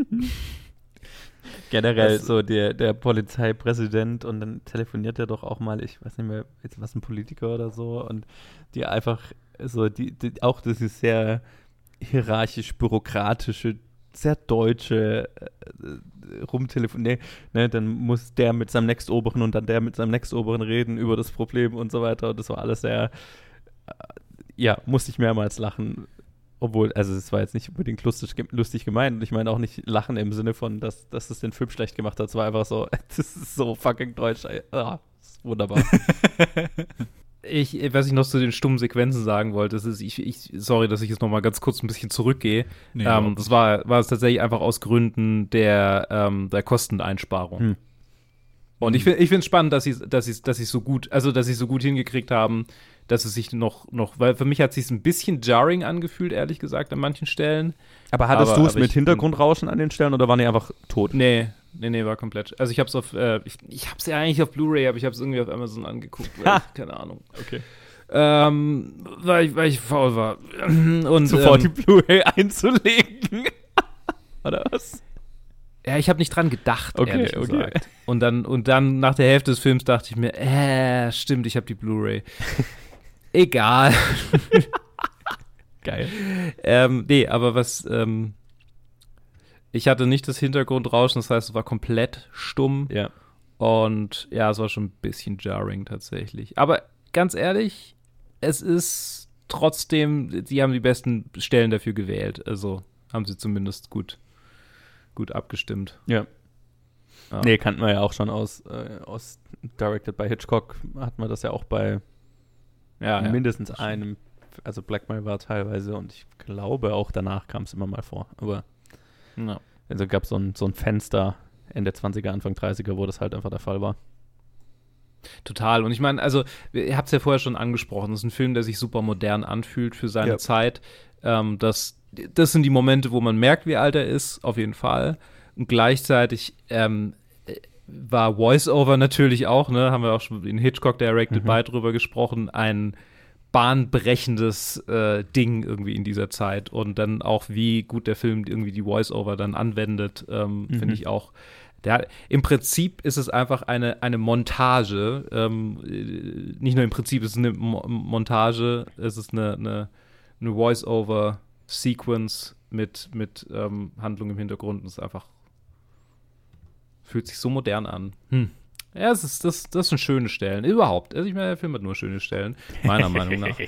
Generell so der Polizeipräsident und dann telefoniert er doch auch mal, ich weiß nicht mehr, jetzt was ein Politiker oder so und die einfach so, die auch das ist sehr hierarchisch-bürokratische sehr deutsche rumtelefonieren. Ne, dann muss der mit seinem Nächstoberen und dann der mit seinem Nächstoberen reden über das Problem und so weiter. Und das war alles sehr, musste ich mehrmals lachen. Obwohl, also es war jetzt nicht unbedingt lustig gemeint. Und ich meine auch nicht lachen im Sinne von, dass es den Film schlecht gemacht hat. Es war einfach so, das ist so fucking deutsch. Das ist wunderbar. Was ich noch zu den stummen Sequenzen sagen wollte, das ist, sorry, dass ich jetzt noch mal ganz kurz ein bisschen zurückgehe. Nee, das war es tatsächlich einfach aus Gründen der Kosteneinsparung. Und ich finde es spannend, dass sie so gut hingekriegt haben, dass es sich noch, weil für mich hat es sich ein bisschen jarring angefühlt, ehrlich gesagt, an manchen Stellen. Aber hattest du es mit Hintergrundrauschen an den Stellen oder waren die einfach tot? Nee, war komplett. Also ich hab's ich hab's ja eigentlich auf Blu-ray, aber ich hab's irgendwie auf Amazon angeguckt, weil keine Ahnung. Okay. Weil ich faul war. Und sofort die Blu-ray einzulegen. Oder was? Ja, ich habe nicht dran gedacht, ehrlich gesagt. Und dann nach der Hälfte des Films dachte ich mir, stimmt, ich habe die Blu-ray. Egal. Geil. Nee, aber ich hatte nicht das Hintergrundrauschen, das heißt, es war komplett stumm. Ja. Und ja, es war schon ein bisschen jarring tatsächlich. Aber ganz ehrlich, es ist trotzdem, sie haben die besten Stellen dafür gewählt. Also haben sie zumindest gut abgestimmt. Ja. Nee, kannten wir ja auch schon aus Directed by Hitchcock, hatten wir das ja auch bei mindestens einem, also Black Mirror war teilweise und ich glaube auch danach kam es immer mal vor, aber also gab es so ein Fenster Ende 20er, Anfang 30er, wo das halt einfach der Fall war. Total. Und ich meine, also, ihr habt es ja vorher schon angesprochen, das ist ein Film, der sich super modern anfühlt für seine Zeit. Das sind die Momente, wo man merkt, wie alt er ist, auf jeden Fall. Und gleichzeitig war Voice-Over natürlich auch, ne, haben wir auch schon in Hitchcock Directed By drüber gesprochen, ein bahnbrechendes Ding irgendwie in dieser Zeit. Und dann auch, wie gut der Film irgendwie die Voice-Over dann anwendet, finde ich auch. Im Prinzip ist es einfach eine Montage. Nicht nur im Prinzip, es ist eine Montage, es ist eine Voice-Over-Sequence mit Handlung im Hintergrund. Es ist einfach, fühlt sich so modern an. Ja, das sind schöne Stellen. Überhaupt. Also ich meine, der Film hat nur schöne Stellen, meiner Meinung nach.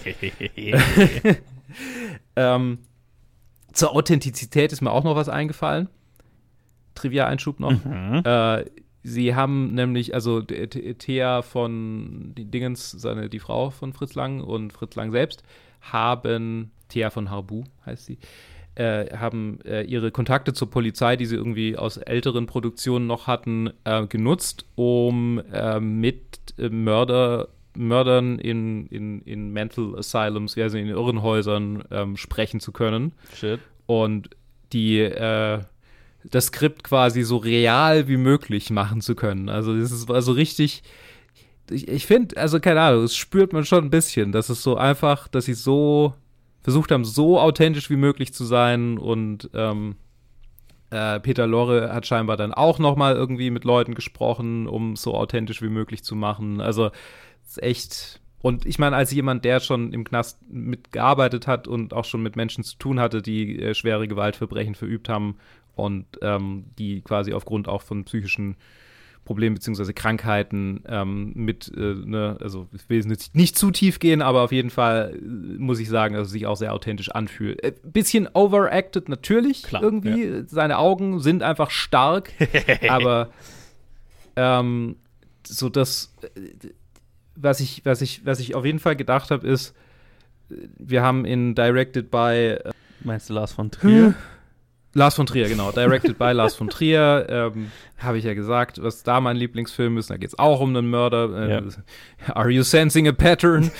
Zur Authentizität ist mir auch noch was eingefallen. Trivia-Einschub noch. Sie haben nämlich, also Thea von Dingens, die Frau von Fritz Lang und Fritz Lang selbst, haben, Thea von Harbu heißt sie, haben ihre Kontakte zur Polizei, die sie irgendwie aus älteren Produktionen noch hatten, genutzt, um mit Mördern in Mental Asylums, also in Irrenhäusern, sprechen zu können. Shit. Und das Skript quasi so real wie möglich machen zu können. Also das ist also richtig, ich finde, also keine Ahnung, das spürt man schon ein bisschen, dass es so einfach, dass sie so versucht haben, so authentisch wie möglich zu sein und Peter Lorre hat scheinbar dann auch nochmal irgendwie mit Leuten gesprochen, um es so authentisch wie möglich zu machen. Also es ist echt, und ich meine, als jemand, der schon im Knast mitgearbeitet hat und auch schon mit Menschen zu tun hatte, die schwere Gewaltverbrechen verübt haben und die quasi aufgrund auch von psychischen Problemen bzw. Krankheiten also ich will jetzt nicht zu tief gehen, aber auf jeden Fall muss ich sagen, dass es sich auch sehr authentisch anfühlt. Bisschen overacted natürlich. Klar, irgendwie. Ja. Seine Augen sind einfach stark, aber so das, was ich auf jeden Fall gedacht habe, ist, wir haben in Directed by meinst du Lars von Trier? Lars von Trier, genau. Directed by Lars von Trier. Habe ich ja gesagt, was da mein Lieblingsfilm ist. Da geht es auch um einen Mörder. Are you sensing a pattern?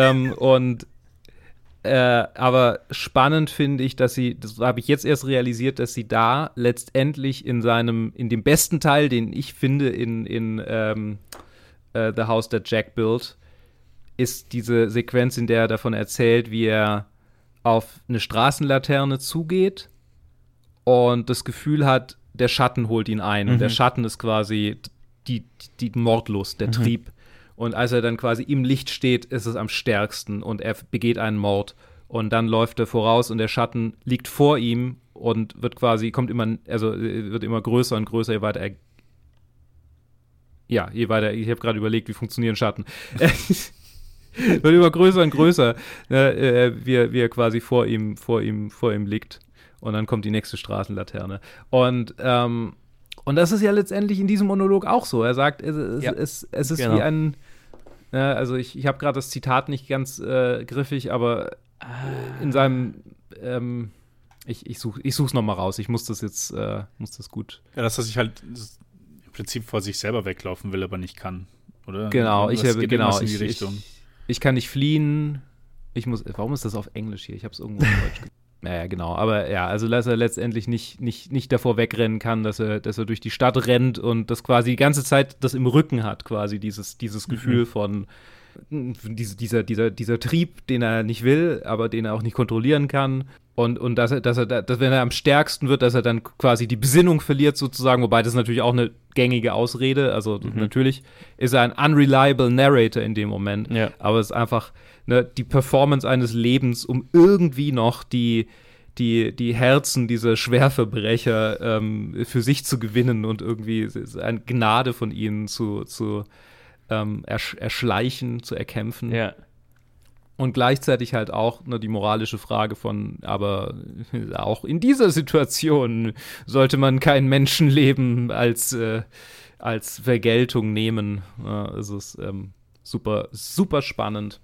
Aber spannend finde ich, dass sie, das habe ich jetzt erst realisiert, dass sie da letztendlich in dem besten Teil, den ich finde in The House That Jack Built, ist diese Sequenz, in der er davon erzählt, wie er auf eine Straßenlaterne zugeht und das Gefühl hat, der Schatten holt ihn ein. Und der Schatten ist quasi die Mordlust, der Trieb. Und als er dann quasi im Licht steht, ist es am stärksten und er begeht einen Mord. Und dann läuft er voraus und der Schatten liegt vor ihm und wird immer größer und größer, je weiter ich habe gerade überlegt, wie funktionieren Schatten. Wird immer größer und größer, wie er quasi vor ihm liegt. Und dann kommt die nächste Straßenlaterne. Und das ist ja letztendlich in diesem Monolog auch so. Er sagt, es ist genau. wie ein, also ich habe gerade das Zitat nicht ganz griffig, aber in seinem, ich such's noch mal raus. Ich muss das gut. Ja, dass er sich halt im Prinzip vor sich selber weglaufen will, aber nicht kann, oder? Genau, in die Richtung. Ich kann nicht fliehen. Warum ist das auf Englisch hier? Ich habe es irgendwo in Deutsch. Naja, genau. Aber ja, also dass er letztendlich nicht davor wegrennen kann, dass er durch die Stadt rennt und das quasi die ganze Zeit das im Rücken hat, quasi dieses Gefühl von dieser Trieb, den er nicht will, aber den er auch nicht kontrollieren kann. Und dass wenn er am stärksten wird, dass er dann quasi die Besinnung verliert sozusagen, wobei das natürlich auch eine gängige Ausrede, also natürlich ist er ein unreliable Narrator in dem Moment, aber es ist einfach die Performance eines Lebens, um irgendwie noch die Herzen dieser Schwerverbrecher für sich zu gewinnen und irgendwie eine Gnade von ihnen zu erschleichen, zu erkämpfen. Ja. Und gleichzeitig halt auch die moralische Frage von, aber auch in dieser Situation sollte man kein Menschenleben als Vergeltung nehmen. Es ist super, super spannend.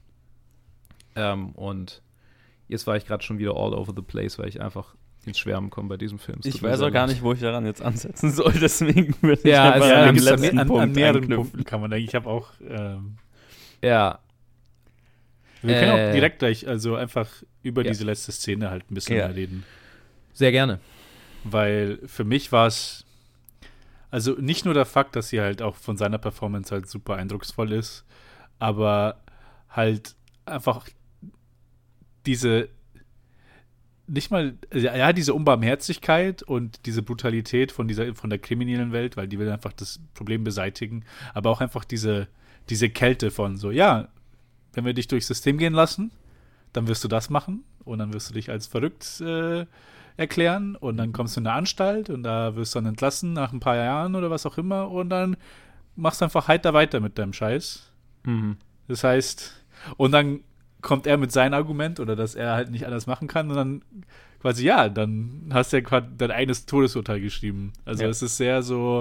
Und jetzt war ich gerade schon wieder all over the place, weil ich einfach ins Schwärmen komme bei diesem Film. Ich weiß auch gar nicht, wo ich daran jetzt ansetzen soll, deswegen würde ich Ja, einfach also an den an letzten Punkt mehreren anknüpfen. Punkten kann man denken. Ich habe auch Ja, wir können auch direkt gleich, also einfach über diese letzte Szene halt ein bisschen mehr reden. sehr gerne. Weil für mich war es, also nicht nur der Fakt, dass sie halt auch von seiner Performance halt super eindrucksvoll ist, aber halt einfach diese Unbarmherzigkeit und diese Brutalität von der kriminellen Welt, weil die will einfach das Problem beseitigen, aber auch einfach diese Kälte von so, ja, wenn wir dich durchs System gehen lassen, dann wirst du das machen und dann wirst du dich als verrückt erklären und dann kommst du in eine Anstalt und da wirst du dann entlassen nach ein paar Jahren oder was auch immer und dann machst du einfach heiter weiter mit deinem Scheiß. Das heißt, und dann kommt er mit seinem Argument oder dass er halt nicht anders machen kann und dann quasi, ja, dann hast du ja quasi dein eigenes Todesurteil geschrieben. Also es ist sehr so,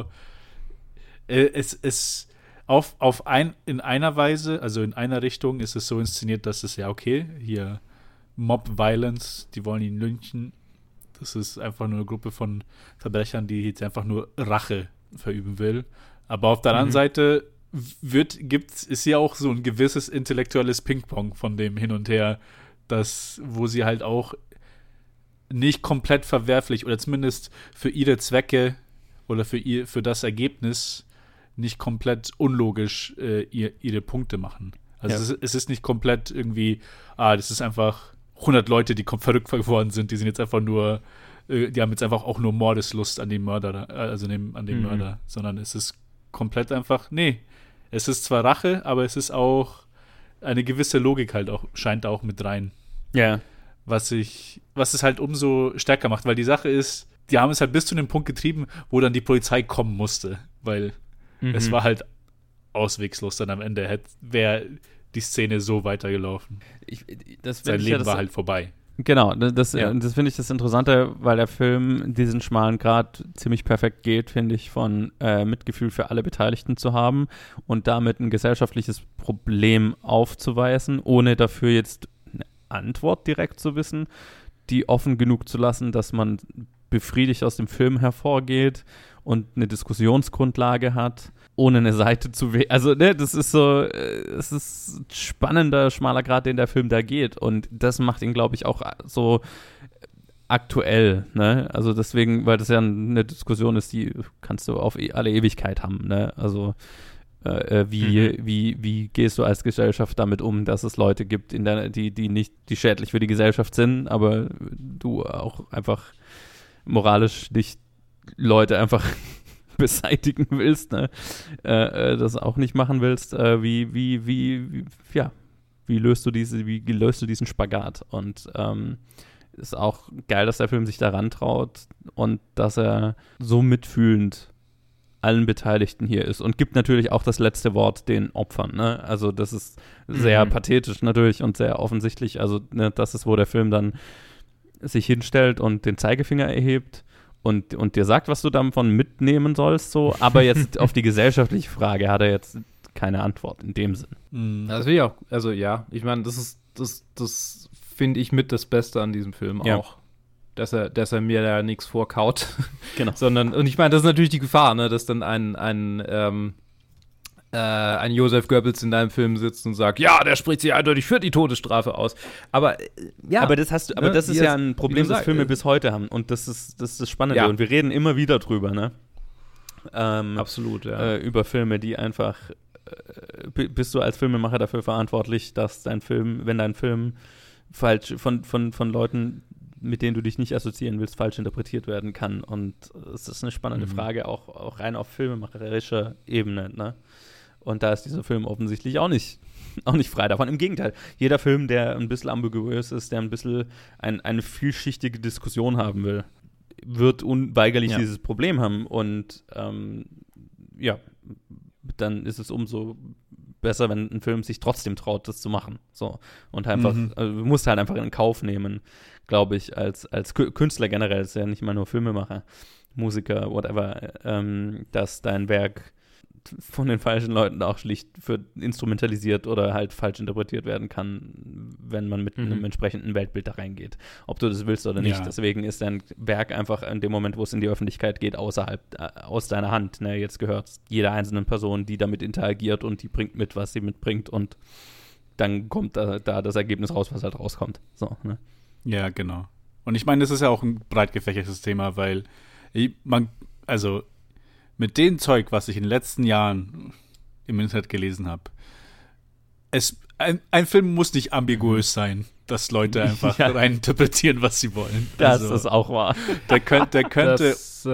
in einer Weise, also in einer Richtung ist es so inszeniert, dass es ja okay, hier Mob-Violence, die wollen ihn lynchen. Das ist einfach nur eine Gruppe von Verbrechern, die jetzt einfach nur Rache verüben will. Aber auf der anderen Seite ist ja auch so ein gewisses intellektuelles Ping-Pong von dem hin und her, wo sie halt auch nicht komplett verwerflich oder zumindest für ihre Zwecke oder für das Ergebnis nicht komplett unlogisch ihre Punkte machen. Also es ist nicht komplett irgendwie, das ist einfach 100 Leute, die verrückt geworden sind, die sind jetzt einfach nur, die haben jetzt einfach auch nur Mordeslust an dem Mörder, Mörder, sondern es ist komplett einfach, es ist zwar Rache, aber es ist auch eine gewisse Logik halt auch, scheint auch mit rein. Ja. Was es halt umso stärker macht, weil die Sache ist, die haben es halt bis zu dem Punkt getrieben, wo dann die Polizei kommen musste, weil es war halt auswegslos dann am Ende, wäre die Szene so weitergelaufen. Sein Leben war halt vorbei. Genau, das finde ich das Interessante, weil der Film diesen schmalen Grat ziemlich perfekt geht, finde ich, von Mitgefühl für alle Beteiligten zu haben und damit ein gesellschaftliches Problem aufzuweisen, ohne dafür jetzt eine Antwort direkt zu wissen, die offen genug zu lassen, dass man befriedigt aus dem Film hervorgeht und eine Diskussionsgrundlage hat, ohne eine Seite zu wählen. Also, das ist so, es ist ein spannender, schmaler Grat, den der Film da geht. Und das macht ihn, glaube ich, auch so aktuell, ne? Also deswegen, weil das ja eine Diskussion ist, die kannst du auf alle Ewigkeit haben, ne? Also wie gehst du als Gesellschaft damit um, dass es Leute gibt, die schädlich für die Gesellschaft sind, aber du auch einfach moralisch nicht Leute einfach beseitigen willst, ne? Das auch nicht machen willst, wie löst du diesen Spagat? Und ist auch geil, dass der Film sich daran traut und dass er so mitfühlend allen Beteiligten hier ist und gibt natürlich auch das letzte Wort den Opfern, ne? Also das ist sehr pathetisch natürlich und sehr offensichtlich, also ne, das ist, wo der Film dann sich hinstellt und den Zeigefinger erhebt und dir sagt, was du davon mitnehmen sollst, so, aber jetzt auf die gesellschaftliche Frage hat er jetzt keine Antwort in dem Sinn. Das will ich auch, also ja, ich meine, das finde ich mit das Beste an diesem Film auch. Dass er mir da nichts vorkaut. Genau. Und ich meine, das ist natürlich die Gefahr, ne, dass dann ein Joseph Goebbels in deinem Film sitzt und sagt, ja, der spricht sich eindeutig für die Todesstrafe aus. Aber das ist ja ein Problem, das Filme bis heute haben. Und das ist das Spannende. Ja. Und wir reden immer wieder drüber, ne? Absolut, ja. Über Filme, die einfach bist du als Filmemacher dafür verantwortlich, dass dein Film, wenn dein Film falsch von Leuten, mit denen du dich nicht assoziieren willst, falsch interpretiert werden kann. Und es ist eine spannende Frage, auch rein auf filmemacherischer Ebene, ne? Und da ist dieser Film offensichtlich auch nicht frei davon. Im Gegenteil, jeder Film, der ein bisschen ambiguös ist, der ein bisschen eine vielschichtige Diskussion haben will, wird unweigerlich dieses Problem haben. Und dann ist es umso besser, wenn ein Film sich trotzdem traut, das zu machen. So. Und einfach, du musst halt einfach in Kauf nehmen, glaube ich, als Künstler generell, ist ja nicht mal nur Filmemacher, Musiker, whatever, dass dein Werk von den falschen Leuten auch schlicht für instrumentalisiert oder halt falsch interpretiert werden kann, wenn man mit einem entsprechenden Weltbild da reingeht. Ob du das willst oder nicht. Ja. Deswegen ist dein Werk einfach in dem Moment, wo es in die Öffentlichkeit geht, aus deiner Hand. Ne? Jetzt gehört es jeder einzelnen Person, die damit interagiert und die bringt mit, was sie mitbringt und dann kommt da das Ergebnis raus, was halt rauskommt. So, ne? Ja, genau. Und ich meine, das ist ja auch ein breit gefächertes Thema, weil mit dem Zeug, was ich in den letzten Jahren im Internet gelesen habe, ein Film muss nicht ambiguös sein, dass Leute einfach reininterpretieren, was sie wollen. Das ist auch wahr. Der könnte,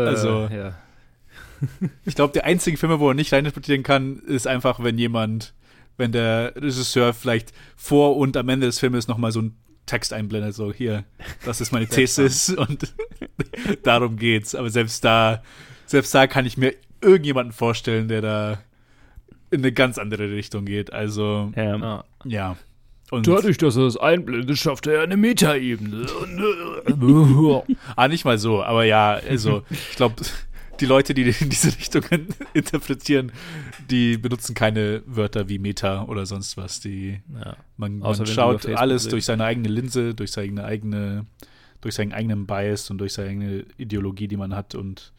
ich glaube, der einzige Film, wo er nicht reininterpretieren kann, ist einfach, wenn der Regisseur vielleicht vor und am Ende des Filmes nochmal so einen Text einblendet, so hier, das ist meine Thesis und darum geht's. Aber selbst da kann ich mir irgendjemanden vorstellen, der da in eine ganz andere Richtung geht. Also, ja. Und dadurch, dass er das einblendet, schafft er eine Metaebene. Nicht mal so, aber ja, also, ich glaube, die Leute, die in diese Richtung interpretieren, die benutzen keine Wörter wie Meta oder sonst was. Man schaut alles durch seine eigene Linse, durch seinen eigenen Bias und durch seine eigene Ideologie, die man hat. Und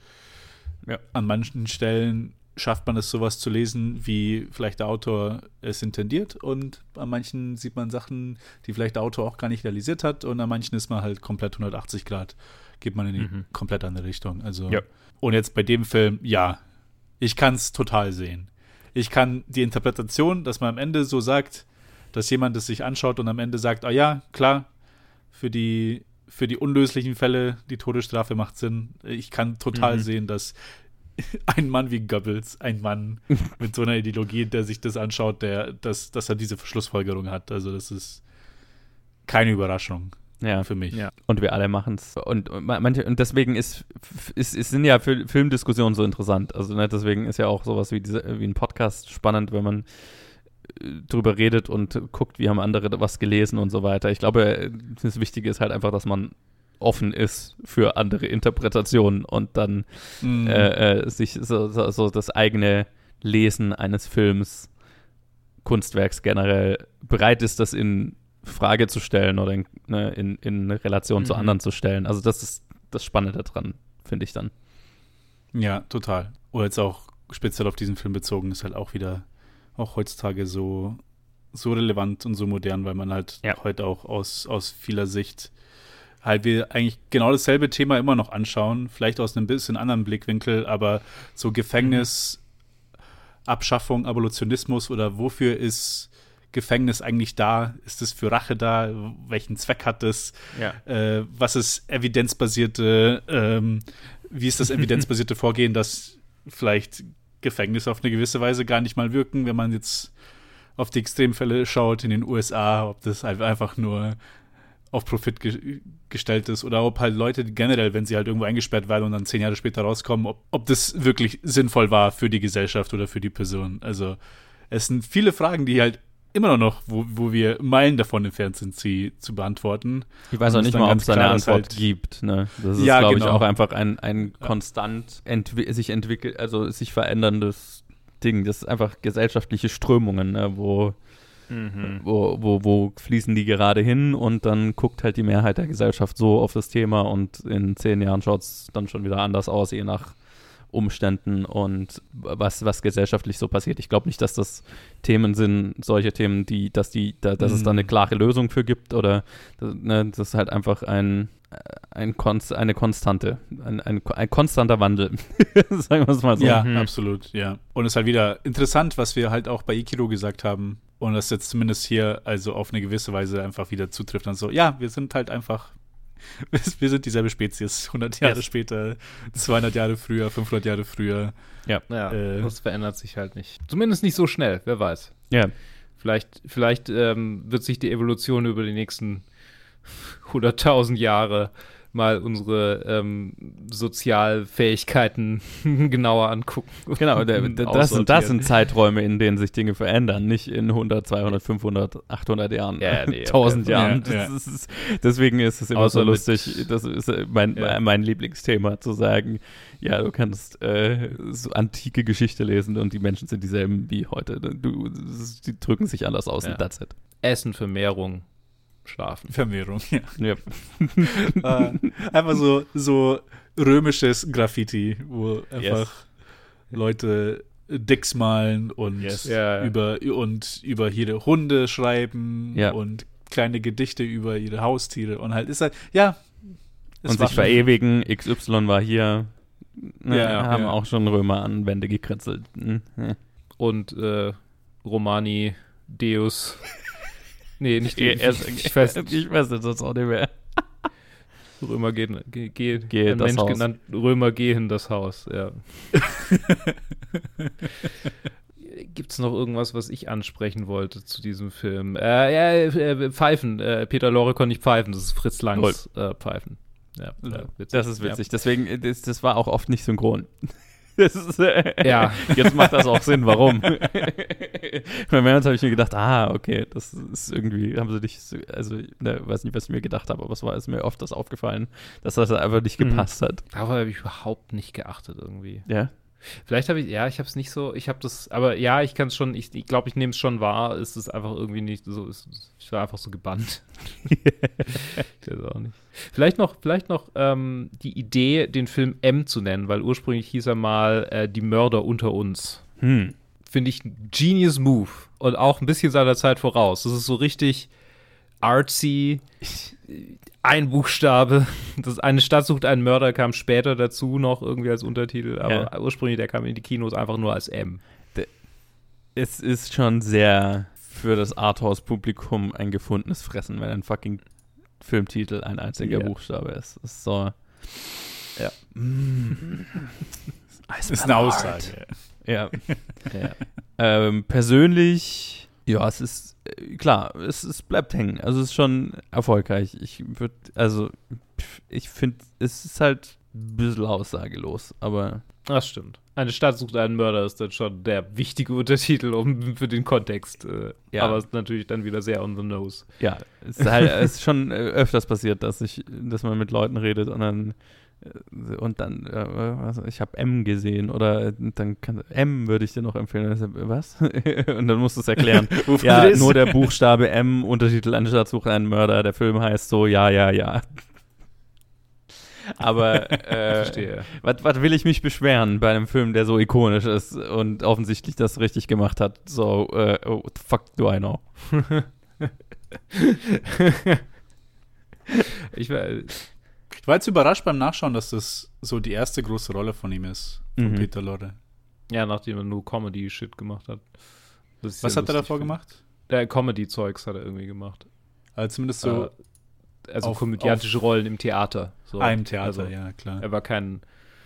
an manchen Stellen schafft man es, sowas zu lesen, wie vielleicht der Autor es intendiert. Und an manchen sieht man Sachen, die vielleicht der Autor auch gar nicht realisiert hat. Und an manchen ist man halt komplett 180 Grad, geht man in die komplett andere Richtung. Also, und jetzt bei dem Film, ich kann es total sehen. Ich kann die Interpretation, dass man am Ende so sagt, dass jemand es sich anschaut und am Ende sagt, klar, für die unlöslichen Fälle, die Todesstrafe macht Sinn. Ich kann total sehen, dass ein Mann wie Goebbels, ein Mann mit so einer Ideologie, der sich das anschaut, dass er diese Schlussfolgerung hat. Also das ist keine Überraschung für mich. Ja. Und wir alle machen es. Und deswegen sind ja Filmdiskussionen so interessant. Also deswegen ist ja auch sowas wie ein Podcast spannend, wenn man drüber redet und guckt, wie haben andere was gelesen und so weiter. Ich glaube, das Wichtige ist halt einfach, dass man offen ist für andere Interpretationen und dann sich so das eigene Lesen eines Films, Kunstwerks generell bereit ist, das in Frage zu stellen oder in Relation zu anderen zu stellen. Also das ist das Spannende daran, finde ich dann. Ja, total. Oder jetzt auch speziell auf diesen Film bezogen ist halt auch heutzutage so relevant und so modern, weil man halt heute auch aus vieler Sicht halt wir eigentlich genau dasselbe Thema immer noch anschauen, vielleicht aus einem bisschen anderen Blickwinkel, aber so Gefängnis, Abschaffung, Abolitionismus oder wofür ist Gefängnis eigentlich da? Ist es für Rache da? Welchen Zweck hat es? Was ist evidenzbasierte, wie ist das evidenzbasierte Vorgehen, dass vielleicht Gefängnisse auf eine gewisse Weise gar nicht mal wirken, wenn man jetzt auf die Extremfälle schaut in den USA, ob das einfach nur auf Profit gestellt ist oder ob halt Leute generell, wenn sie halt irgendwo eingesperrt werden und dann 10 Jahre später rauskommen, ob das wirklich sinnvoll war für die Gesellschaft oder für die Person. Also es sind viele Fragen, die halt immer noch, wo wir Meilen davon entfernt sind, sie zu beantworten. Ich weiß auch nicht mal, ob es eine Antwort gibt. Ne? Das ist, glaube ich, auch einfach ein konstant sich veränderndes Ding. Das ist einfach gesellschaftliche Strömungen, ne? Wo fließen die gerade hin und dann guckt halt die Mehrheit der Gesellschaft so auf das Thema und in 10 Jahren schaut es dann schon wieder anders aus, je nach Umständen und was gesellschaftlich so passiert. Ich glaube nicht, dass das Themen sind, solche Themen, dass es da eine klare Lösung für gibt oder das ist halt einfach eine Konstante, ein konstanter Wandel, sagen wir es mal so. Ja, absolut, ja. Und es ist halt wieder interessant, was wir halt auch bei Ikiru gesagt haben und das jetzt zumindest hier also auf eine gewisse Weise einfach wieder zutrifft und so, ja, wir sind halt einfach wir sind dieselbe Spezies, 100 Jahre später, 200 Jahre früher, 500 Jahre früher. Ja, das verändert sich halt nicht. Zumindest nicht so schnell, wer weiß. Ja. Vielleicht wird sich die Evolution über die nächsten 100.000 Jahre mal unsere Sozialfähigkeiten genauer angucken. Genau, das sind Zeiträume, in denen sich Dinge verändern, nicht in 100, 200, 500, 800 Jahren, 1000 Jahren. Deswegen ist es immer so lustig, das ist mein Lieblingsthema, zu sagen, ja, du kannst so antike Geschichte lesen und die Menschen sind dieselben wie heute. Die drücken sich anders aus und that's it. Essen, Vermehrung. Schlafen. Vermehrung, ja. Einfach so römisches Graffiti, wo einfach Leute Dicks malen und über ihre Hunde schreiben und kleine Gedichte über ihre Haustiere und halt ist halt, und sich verewigen, XY war hier, haben auch schon Römer an Wände gekritzelt. Und Romani Deus. Nee, nicht die. Ich weiß das auch nicht mehr. Römer gehen ein Mensch Haus. genannt Römer gehen das Haus, ja. Gibt's noch irgendwas, was ich ansprechen wollte zu diesem Film? Pfeifen. Peter Lorre konnte nicht pfeifen, das ist Fritz Langs Pfeifen. Ja, witzig. Das ist witzig. Deswegen, das war auch oft nicht synchron. Jetzt macht das auch Sinn, warum? Bei mehrmals habe ich mir gedacht, okay, das ist irgendwie, haben sie nicht, also, weiß nicht, was ich mir gedacht habe, aber ist mir oft das aufgefallen, dass das einfach nicht gepasst hat. Darauf habe ich überhaupt nicht geachtet irgendwie. Ja? Vielleicht habe ich es nicht so, ich habe das, aber ja, ich kann es schon, ich glaube, ich nehme es schon wahr, ist es einfach irgendwie nicht so, ich war einfach so gebannt. Ich weiß auch nicht. Vielleicht noch die Idee, den Film M zu nennen, weil ursprünglich hieß er mal Die Mörder unter uns. Finde ich ein genius Move und auch ein bisschen seiner Zeit voraus. Das ist so richtig artsy, ein Buchstabe. Das eine Stadt sucht einen Mörder kam später dazu noch irgendwie als Untertitel, aber ursprünglich der kam in die Kinos einfach nur als M. Es ist schon sehr für das Arthouse-Publikum ein gefundenes Fressen, wenn ein fucking Filmtitel ein einziger Buchstabe ist. Das ist so. Ja. Das ist eine Aussage. Ja. Persönlich, es ist klar, es bleibt hängen. Also es ist schon erfolgreich. Ich finde, es ist halt ein bisschen aussagelos, aber. Das stimmt. Eine Stadt sucht einen Mörder ist dann schon der wichtige Untertitel für den Kontext. Aber es ist natürlich dann wieder sehr on the nose. Ja, es ist schon öfters passiert, dass man mit Leuten redet und dann ich habe M gesehen oder dann M würde ich dir noch empfehlen. Was? Und dann musst du es erklären. Nur der Buchstabe M, Untertitel eine Stadt sucht einen Mörder. Der Film heißt so, ja. Aber was will ich mich beschweren bei einem Film, der so ikonisch ist und offensichtlich das richtig gemacht hat? So, what the fuck do I know? Ich war jetzt überrascht beim Nachschauen, dass das so die erste große Rolle von ihm ist, von Peter Lorre. Ja, nachdem er nur Comedy-Shit gemacht hat. Was hat er davor gemacht? Comedy-Zeugs hat er irgendwie gemacht. Also zumindest so komödiantische Rollen im Theater. So. Im Theater, ja, klar. Er war kein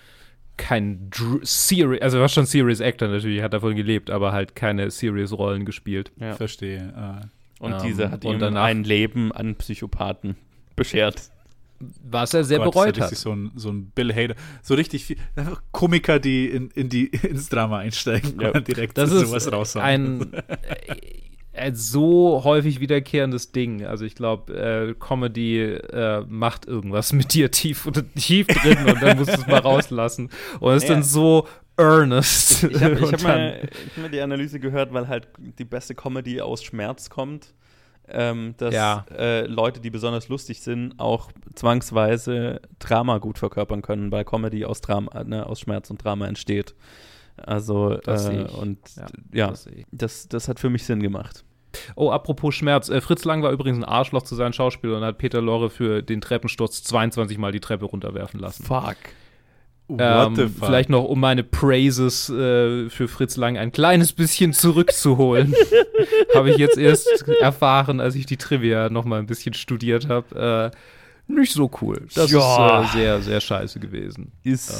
Serious, also er war schon Serious Actor natürlich, hat davon gelebt, aber halt keine Serious Rollen gespielt. Ja. Verstehe. Und diese hat ihm dann ein Leben an Psychopathen beschert. Was er sehr Gott, bereut ist ja hat. richtig so ein Bill Hader. So richtig viel Komiker, die ins Drama einsteigen und dann direkt Das sowas ist raushauen. ein so häufig wiederkehrendes Ding. Also ich glaube, Comedy macht irgendwas mit dir tief drin und dann musst du es mal rauslassen. Und es ist dann so earnest. Ich hab mal die Analyse gehört, weil halt die beste Comedy aus Schmerz kommt. Dass Leute, die besonders lustig sind, auch zwangsweise Drama gut verkörpern können, weil Comedy aus Schmerz und Drama entsteht. Also, das hat für mich Sinn gemacht. Oh, apropos Schmerz. Fritz Lang war übrigens ein Arschloch zu seinen Schauspielern und hat Peter Lorre für den Treppensturz 22 Mal die Treppe runterwerfen lassen. Fuck. What the fuck? Vielleicht noch, um meine Praises für Fritz Lang ein kleines bisschen zurückzuholen. Habe ich jetzt erst erfahren, als ich die Trivia noch mal ein bisschen studiert habe. Nicht so cool. Das ist sehr, sehr scheiße gewesen.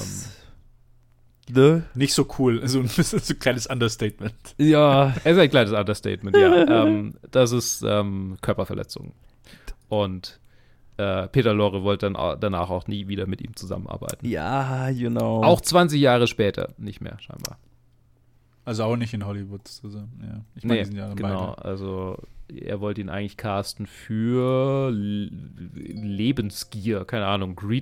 Nicht so cool. So ein kleines Understatement. Ja, es ist ein kleines Understatement, ja. Das ist Körperverletzung. Und Peter Lorre wollte dann danach auch nie wieder mit ihm zusammenarbeiten. Ja, Auch 20 Jahre später nicht mehr, scheinbar. Also auch nicht in Hollywood zusammen. Ja. Ich meine, die sind ja genau. beide. Also er wollte ihn eigentlich casten für Lebensgier, keine Ahnung, Greed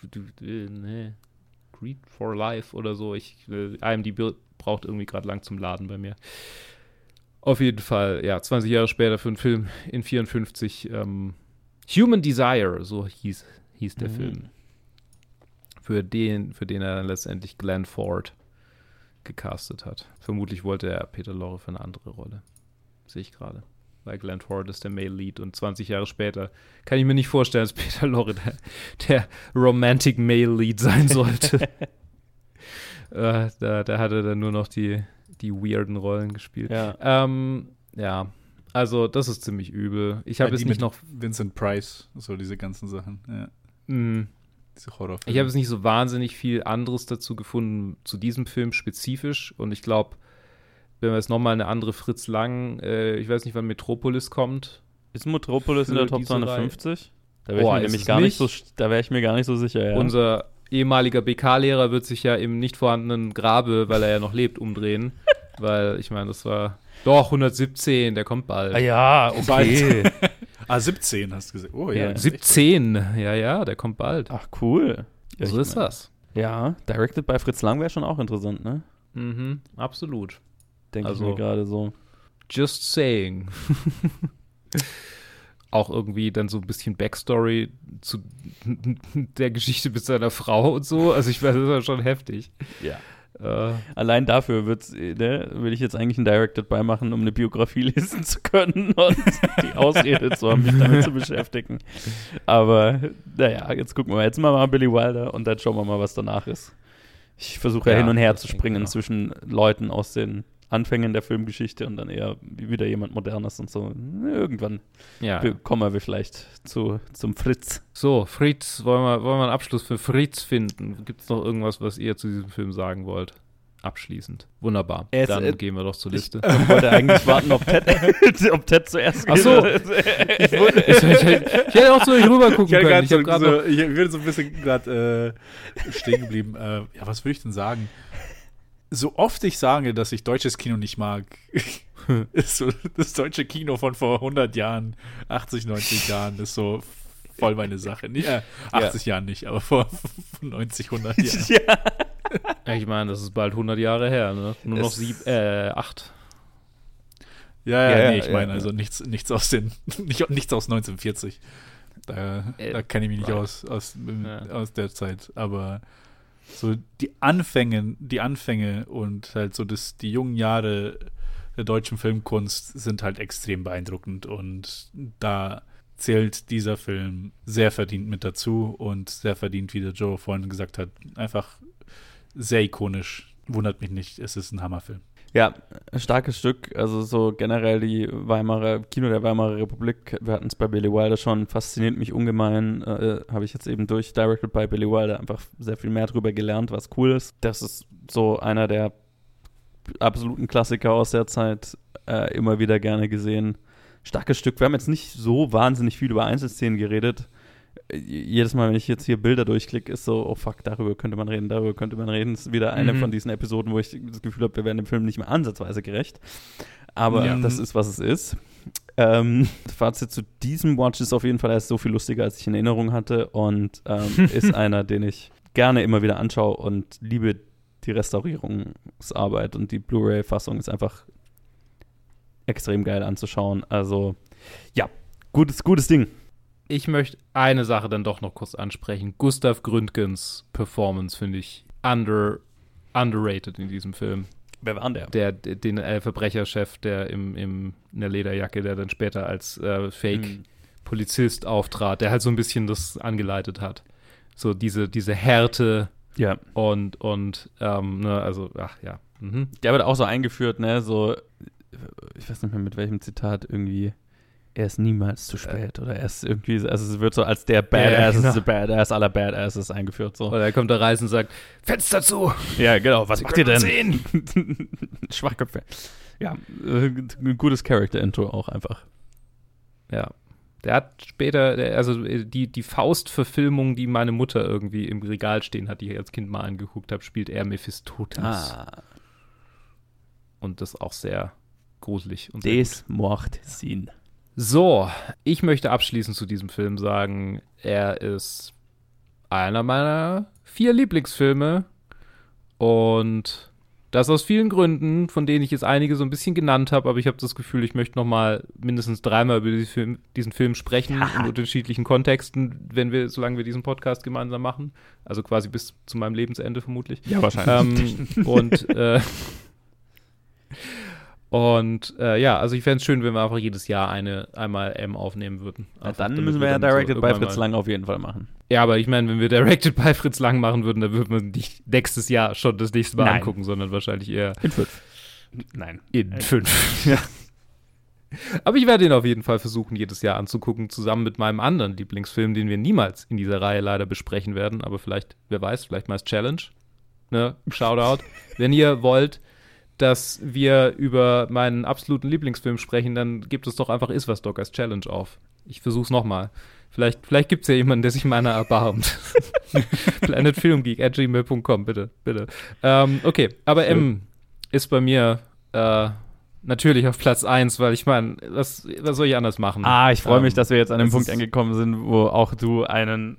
for Life oder so. IMDb braucht irgendwie gerade lang zum Laden bei mir. Auf jeden Fall, ja, 20 Jahre später für einen Film in 54 Human Desire, so hieß der Film. Für den er dann letztendlich Glenn Ford gecastet hat. Vermutlich wollte er Peter Lorre für eine andere Rolle. Sehe ich gerade. Weil Glenn Ford ist der Male Lead und 20 Jahre später kann ich mir nicht vorstellen, dass Peter Lorre der Romantic Male Lead sein sollte. Da hat er dann nur noch die weirden Rollen gespielt. Ja. Also das ist ziemlich übel. Ich habe jetzt nicht noch Vincent Price, so diese ganzen Sachen. Ja. Diese Horrorfilme. Ich habe jetzt nicht so wahnsinnig viel anderes dazu gefunden, zu diesem Film spezifisch. Und ich glaube, wenn wir jetzt nochmal eine andere Fritz Lang, ich weiß nicht, wann Metropolis kommt. Ist Metropolis in der Top 250? Da wäre ich mir gar nicht so sicher, ja. Unser ehemaliger BK-Lehrer wird sich ja im nicht vorhandenen Grabe, weil er ja noch lebt, umdrehen. Weil, ich meine, das war doch 117, der kommt bald. Ah ja, okay. 17 hast du gesagt. Oh ja. 17, ja, der kommt bald. Ach, cool. Ja, so ist das. Ja, directed by Fritz Lang wäre schon auch interessant, ne? Mhm, absolut. Denke ich mir gerade so. Just saying. Auch irgendwie dann so ein bisschen Backstory zu der Geschichte mit seiner Frau und so. Also ich weiß, das ist schon heftig. Ja. Allein dafür will ich jetzt eigentlich ein Directed by machen, um eine Biografie lesen zu können und die Ausrede zu haben, mich damit zu beschäftigen. Aber naja, jetzt gucken wir mal. Jetzt machen wir mal Billy Wilder und dann schauen wir mal, was danach ist. Ich versuche hin und her zu springen zwischen Leuten aus den Anfängen der Filmgeschichte und dann eher wieder jemand Modernes und so. Irgendwann kommen wir vielleicht zum Fritz. So, Fritz, wollen wir einen Abschluss für Fritz finden? Gibt es noch irgendwas, was ihr zu diesem Film sagen wollt? Abschließend. Wunderbar. Dann gehen wir doch zur Liste. Ich wollte eigentlich warten, ob Ted zuerst geht. Ach so. Ich hätte auch zu euch rüber gucken können. Ich bin so ein bisschen gerade stehen geblieben. Ja, was würde ich denn sagen? So oft ich sage, dass ich deutsches Kino nicht mag, ist so das deutsche Kino von vor 100 Jahren, 80, 90 Jahren, ist so voll meine Sache. 80 Jahren nicht, aber vor 90, 100 Jahren. Ja, ich meine, das ist bald 100 Jahre her, ne? Nur noch 8. Ich meine, also nichts aus 1940. Da kenne ich mich nicht aus der Zeit, aber so die Anfänge und halt so die jungen Jahre der deutschen Filmkunst sind halt extrem beeindruckend und da zählt dieser Film sehr verdient mit dazu und sehr verdient, wie der Joe vorhin gesagt hat, einfach sehr ikonisch. Wundert mich nicht, es ist ein Hammerfilm. Ja, ein starkes Stück, also so generell Kino der Weimarer Republik, wir hatten es bei Billy Wilder schon, fasziniert mich ungemein, habe ich jetzt eben durch Directed by Billy Wilder einfach sehr viel mehr drüber gelernt, was cool ist. Das ist so einer der absoluten Klassiker aus der Zeit, immer wieder gerne gesehen. Starkes Stück, wir haben jetzt nicht so wahnsinnig viel über Einzelszenen geredet. jedes Mal, wenn ich jetzt hier Bilder durchklicke, ist so, oh fuck, darüber könnte man reden. Das ist wieder eine von diesen Episoden, wo ich das Gefühl habe, wir werden dem Film nicht mehr ansatzweise gerecht. Aber das ist, was es ist. Fazit zu diesem Watch ist auf jeden Fall, er ist so viel lustiger, als ich in Erinnerung hatte und ist einer, den ich gerne immer wieder anschaue und liebe die Restaurierungsarbeit und die Blu-ray-Fassung ist einfach extrem geil anzuschauen. Also, ja, gutes Ding. Ich möchte eine Sache dann doch noch kurz ansprechen. Gustav Gründgens Performance finde ich underrated in diesem Film. Wer war der? Den Verbrecherchef, der in der Lederjacke, der dann später als Fake-Polizist auftrat, der halt so ein bisschen das angeleitet hat. So diese Härte und ne, also, ach ja. Mhm. Der wird auch so eingeführt, ne, so, ich weiß nicht mehr mit welchem Zitat irgendwie, er ist niemals zu spät oder er ist irgendwie, also es wird so als der Badass, Badass aller Badasses eingeführt. So. Oder er kommt da rein und sagt, Fenster zu! Ja, genau, was macht ihr denn? Sehen. Schwachköpfe. Ja, ein gutes Character-Intro auch einfach. Ja. Der hat später, die Faust-Verfilmung, die meine Mutter irgendwie im Regal stehen hat, die ich als Kind mal angeguckt habe, spielt er Mephistopheles. Und das auch sehr gruselig. Und das macht Sinn. So, ich möchte abschließend zu diesem Film sagen, er ist einer meiner 4 Lieblingsfilme und das aus vielen Gründen, von denen ich jetzt einige so ein bisschen genannt habe, aber ich habe das Gefühl, ich möchte noch mal mindestens 3-mal über diesen Film sprechen in unterschiedlichen Kontexten, solange wir diesen Podcast gemeinsam machen, also quasi bis zu meinem Lebensende vermutlich. Ja, wahrscheinlich. Also ich fände es schön, wenn wir einfach jedes Jahr einmal M aufnehmen würden. Ja, dann müssen wir ja Directed by Fritz Lang auf jeden Fall machen. Ja, aber ich meine, wenn wir Directed by Fritz Lang machen würden, dann würden wir nicht nächstes Jahr schon das nächste Mal angucken, sondern wahrscheinlich eher in 5. Nein. In 5. Ja. Aber ich werde ihn auf jeden Fall versuchen, jedes Jahr anzugucken, zusammen mit meinem anderen Lieblingsfilm, den wir niemals in dieser Reihe leider besprechen werden, aber vielleicht, wer weiß, vielleicht mal als Challenge. Ne? Shoutout. Wenn ihr wollt, dass wir über meinen absoluten Lieblingsfilm sprechen, dann gebt es doch einfach Iswas Dog als Challenge auf. Ich versuch's nochmal. Vielleicht gibt es ja jemanden, der sich meiner erbarmt. planetfilmgeek@gmail.com, bitte. Okay, aber M ist bei mir natürlich auf Platz 1, weil ich meine, was soll ich anders machen? Ich freue mich, dass wir jetzt an dem Punkt angekommen sind, wo auch du deinen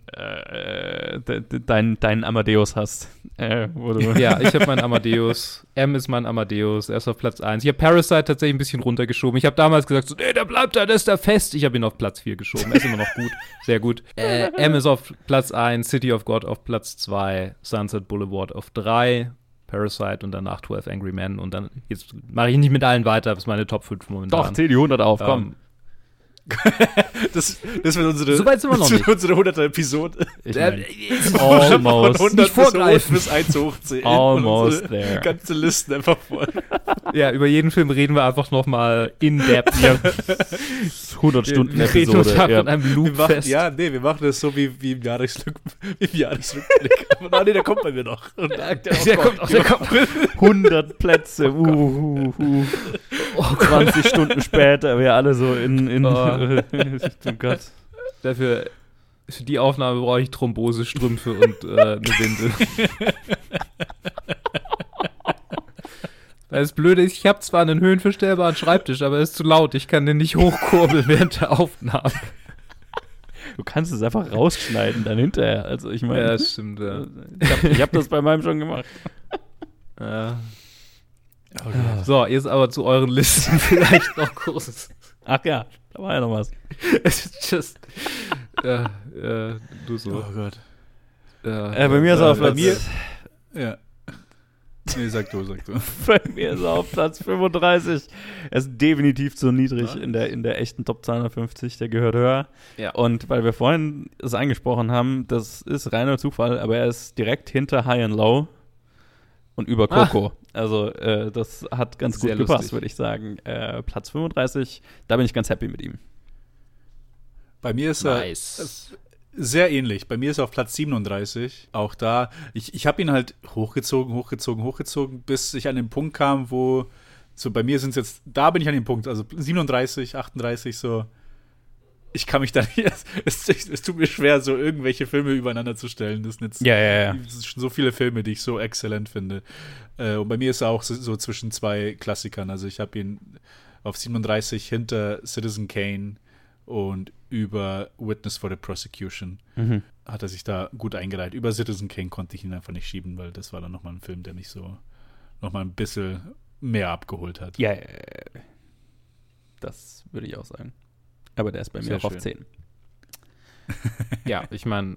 Amadeus hast. Ja, ich habe meinen Amadeus. M ist mein Amadeus. Er ist auf Platz 1. Ich habe Parasite tatsächlich ein bisschen runtergeschoben. Ich habe damals gesagt, so, nee, der bleibt da, der ist da fest. Ich habe ihn auf Platz 4 geschoben. Er ist immer noch gut. Sehr gut. M ist auf Platz 1, City of God auf Platz 2, Sunset Boulevard auf 3, Parasite und danach 12 Angry Men und dann, jetzt mache ich nicht mit allen weiter, das ist meine Top 5 momentan. Doch, zähl die 100 auf, komm. Das wird unsere, so weit sind wir noch nicht. Unsere 100er Episode. Almost. Von 100 nicht vorgreifen. bis 1 hochzählen. Almost there. Ganze Listen einfach voll. Ja, über jeden Film reden wir einfach noch mal in depth. 100 Stunden wir Episode. Reden uns in einem Loop fest. Wir machen das so wie im Jahresrückblick. Aber nee, der kommt bei mir noch. Der kommt. 100 Plätze. 20 Stunden später, wir alle so in oh Gott. Für die Aufnahme brauche ich Thrombosestrümpfe und eine Windel. Weil das Blöde ist, ich habe zwar einen höhenverstellbaren Schreibtisch, aber er ist zu laut. Ich kann den nicht hochkurbeln während der Aufnahme. Du kannst es einfach rausschneiden dann hinterher. Also ich meine, ja, das stimmt. Ja. Ich hab das bei meinem schon gemacht. Ja. Okay. So, jetzt aber zu euren Listen vielleicht noch kurz. Ach ja, da war ja noch was. Es ist just. Du so. Oh Gott. Bei mir ist er auf Platz. Ja. Nee, sag du. Bei mir ist er auf Platz 35. Er ist definitiv zu niedrig in der echten Top 250. Der gehört höher. Ja. Und weil wir vorhin es angesprochen haben, das ist reiner Zufall, aber er ist direkt hinter High and Low und über Coco. Also das hat ganz gut gepasst, würde ich sagen. Platz 35, da bin ich ganz happy mit ihm. Bei mir ist er sehr ähnlich. Bei mir ist er auf Platz 37. Auch da, ich habe ihn halt hochgezogen, bis ich an den Punkt kam, wo, so bei mir sind es jetzt, da bin ich an dem Punkt, also 37, 38 so. ich kann mich da nicht, es tut mir schwer, so irgendwelche Filme übereinander zu stellen. Das sind jetzt so viele Filme, die ich so exzellent finde. Und bei mir ist er auch so zwischen zwei Klassikern. Also ich habe ihn auf 37 hinter Citizen Kane und über Witness for the Prosecution hat er sich da gut eingereiht. Über Citizen Kane konnte ich ihn einfach nicht schieben, weil das war dann nochmal ein Film, der mich so nochmal ein bisschen mehr abgeholt hat. Ja, das würde ich auch sagen. Aber der ist bei mir auch auf 10. Ja, ich meine,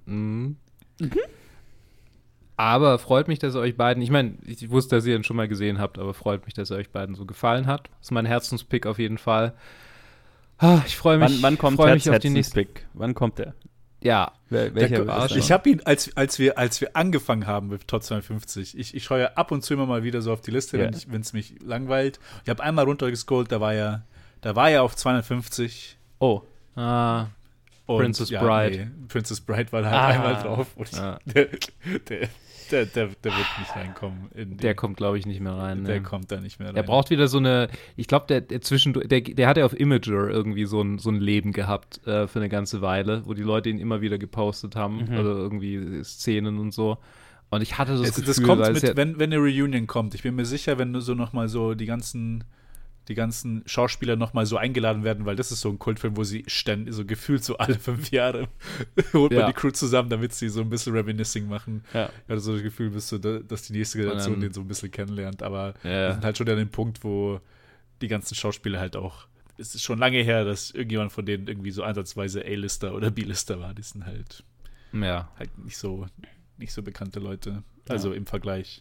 aber freut mich, dass ihr euch beiden, ich meine, ich wusste, dass ihr ihn schon mal gesehen habt, aber freut mich, dass er euch beiden so gefallen hat. Das ist mein Herzenspick auf jeden Fall. Ich freue mich, wann kommt freu mich auf die nächste. Pick? Wann kommt der? Ja. Welcher ich habe ihn, als wir angefangen haben mit Top 52, ich schaue ja ab und zu immer mal wieder so auf die Liste, wenn es mich langweilt. Ich habe einmal runtergescrollt, da war er auf 250. Oh. Princess Bride. Nee, Princess Bride war da halt einmal drauf. Und der wird nicht reinkommen. Der kommt, glaube ich, nicht mehr rein. Der kommt da nicht mehr rein. Er braucht wieder so eine, ich glaube, der hat ja auf Imager irgendwie so ein Leben gehabt für eine ganze Weile, wo die Leute ihn immer wieder gepostet haben, oder irgendwie Szenen und so. Und ich hatte das Gefühl, das kommt wenn eine Reunion kommt. Ich bin mir sicher, wenn so nochmal so die ganzen Schauspieler nochmal so eingeladen werden, weil das ist so ein Kultfilm, wo sie ständig, so gefühlt so alle 5 Jahre holt man die Crew zusammen, damit sie so ein bisschen Reminiscing machen. Ja. Ich hatte so das Gefühl, dass die nächste Generation den so ein bisschen kennenlernt, aber wir sind halt schon an dem Punkt, wo die ganzen Schauspieler halt auch, es ist schon lange her, dass irgendjemand von denen irgendwie so ansatzweise A-Lister oder B-Lister war. Die sind halt nicht so bekannte Leute, also im Vergleich.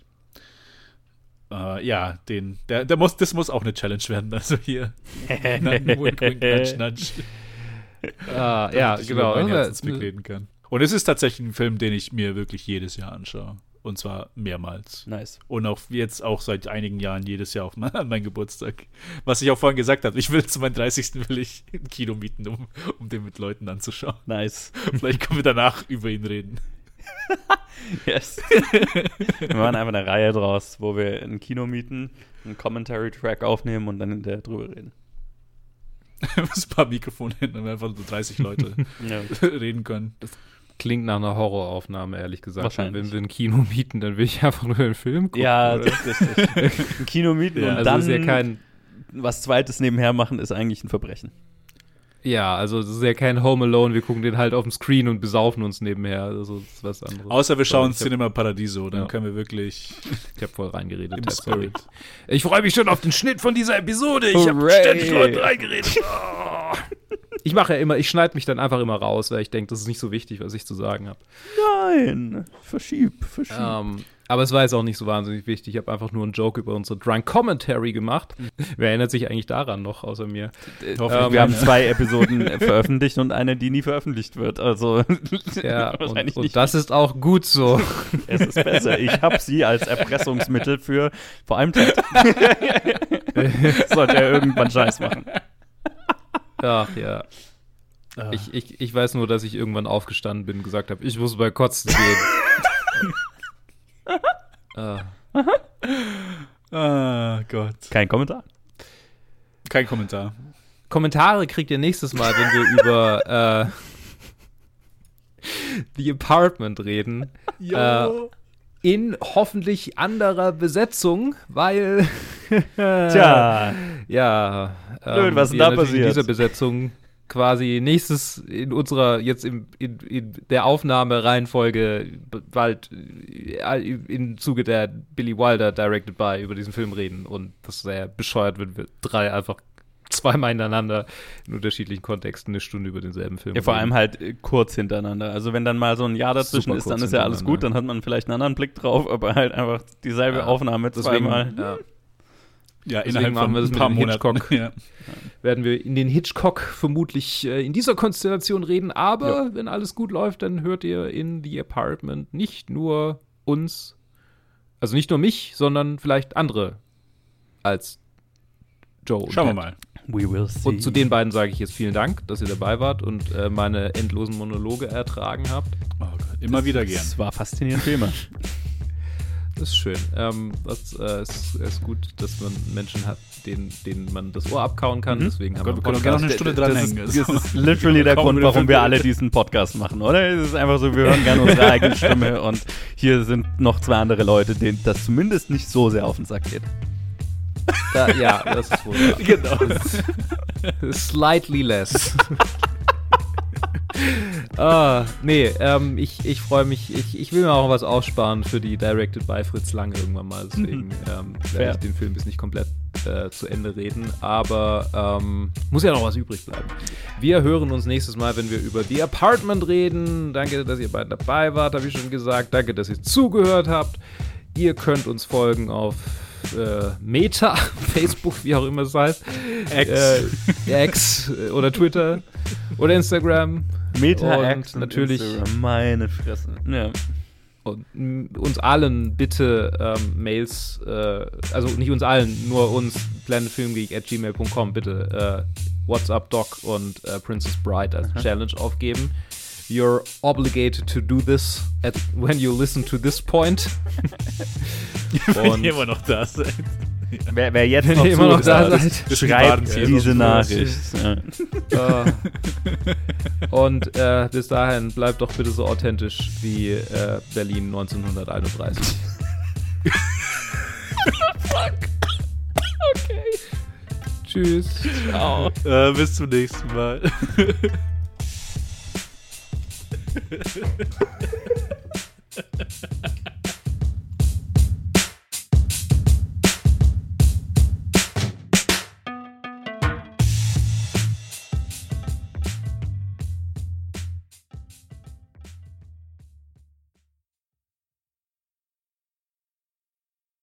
Das muss auch eine Challenge werden. Also hier. Wink, wink, nudge, nudge. Ja, genau. Mein Herzensblick reden kann. Und es ist tatsächlich ein Film, den ich mir wirklich jedes Jahr anschaue. Und zwar mehrmals. Nice. Und auch jetzt auch seit einigen Jahren jedes Jahr an meinen Geburtstag. Was ich auch vorhin gesagt habe, zu meinem 30. will ich ein Kino mieten, um den mit Leuten anzuschauen. Nice. Vielleicht können wir danach über ihn reden. Yes. Wir machen einfach eine Reihe draus, wo wir ein Kino mieten, einen Commentary-Track aufnehmen und dann hinterher drüber reden. Ein paar Mikrofone hin, damit einfach so 30 Leute reden können. Das klingt nach einer Horroraufnahme, ehrlich gesagt. Wahrscheinlich. Wenn wir ein Kino mieten, dann will ich einfach nur den Film gucken. Ja, das ist richtig. Ein Kino mieten und also dann ist ja kein was Zweites nebenher machen, ist eigentlich ein Verbrechen. Ja, also das ist ja kein Home Alone, wir gucken den halt auf dem Screen und besaufen uns nebenher, also das ist was anderes. Außer wir schauen Cinema Paradiso, dann können wir wirklich... Ich habe voll reingeredet. Im Spirit. Ich freue mich schon auf den Schnitt von dieser Episode, ich habe ständig Leute reingeredet. Oh. Ich schneide mich dann einfach immer raus, weil ich denke, das ist nicht so wichtig, was ich zu sagen habe. Nein, verschieb. Aber es war jetzt auch nicht so wahnsinnig wichtig. Ich habe einfach nur einen Joke über unsere Drunk Commentary gemacht. Wer erinnert sich eigentlich daran noch, außer mir? Wir haben 2 Episoden veröffentlicht und eine, die nie veröffentlicht wird. Also ja, und das ist auch gut so. Es ist besser. Ich habe sie als Erpressungsmittel für vor allem Ted. Sollte er irgendwann Scheiß machen. Ach ja. Ich weiß nur, dass ich irgendwann aufgestanden bin und gesagt habe, ich muss bei Kotzen gehen. Gott. Kein Kommentar. Kein Kommentar. Kommentare kriegt ihr nächstes Mal, wenn wir über The Apartment reden. In hoffentlich anderer Besetzung, weil Tja. Ja. Blöd, was ist da passiert? In dieser Besetzung quasi nächstes in unserer, jetzt in der Aufnahmereihenfolge bald im Zuge der Billy Wilder Directed By über diesen Film reden und das sehr bescheuert wird, wir 3 einfach zweimal hintereinander in unterschiedlichen Kontexten eine Stunde über denselben Film reden. Ja, vor allem halt kurz hintereinander. Also wenn dann mal so ein Jahr dazwischen ist, dann ist ja alles gut, dann hat man vielleicht einen anderen Blick drauf, aber halt einfach dieselbe Aufnahme zweimal. Ja, innerhalb von ein paar Monaten. Werden wir in den Hitchcock vermutlich in dieser Konstellation reden, aber wenn alles gut läuft, dann hört ihr in The Apartment nicht nur uns, also nicht nur mich, sondern vielleicht andere als Joe. Schauen wir mal. We will see. Und zu den beiden sage ich jetzt vielen Dank, dass ihr dabei wart und meine endlosen Monologe ertragen habt. Oh Gott, immer wieder gern. Das war faszinierend wie immer. ist schön. Das ist gut, dass man Menschen hat, denen man das Ohr abkauen kann. Deswegen haben wir können gerne noch eine Stunde dranhängen. Das ist literally der Grund, warum wir alle diesen Podcast machen, oder? Es ist einfach so, wir hören gerne unsere eigene Stimme und hier sind noch 2 andere Leute, denen das zumindest nicht so sehr auf den Sack geht. Ja, das ist wohl wahr. Genau. Slightly less. Ich freue mich. Ich will mir auch was aussparen für die Directed by Fritz Lang irgendwann mal. Deswegen werde ich den Film bis nicht komplett zu Ende reden. Aber muss ja noch was übrig bleiben. Wir hören uns nächstes Mal, wenn wir über The Apartment reden. Danke, dass ihr beide dabei wart, habe ich schon gesagt. Danke, dass ihr zugehört habt. Ihr könnt uns folgen auf Meta, Facebook, wie auch immer es heißt. X oder Twitter oder Instagram. Meta, X und natürlich Instagram. Meine Fresse. Ja. Und uns allen bitte Mails, also nicht uns allen, nur uns, planetfilmgeek@gmail.com, bitte WhatsApp-Doc und Princess Bride als Challenge aufgeben. You're obligated to do this when you listen to this point. Wenn ihr immer noch da seid. Wer jetzt Wenn noch ihr immer noch da zuhört, seid, schreibt diese Nachricht. Und bis dahin bleibt doch bitte so authentisch wie Berlin 1931. Fuck. Okay. Tschüss. Ciao. Bis zum nächsten Mal.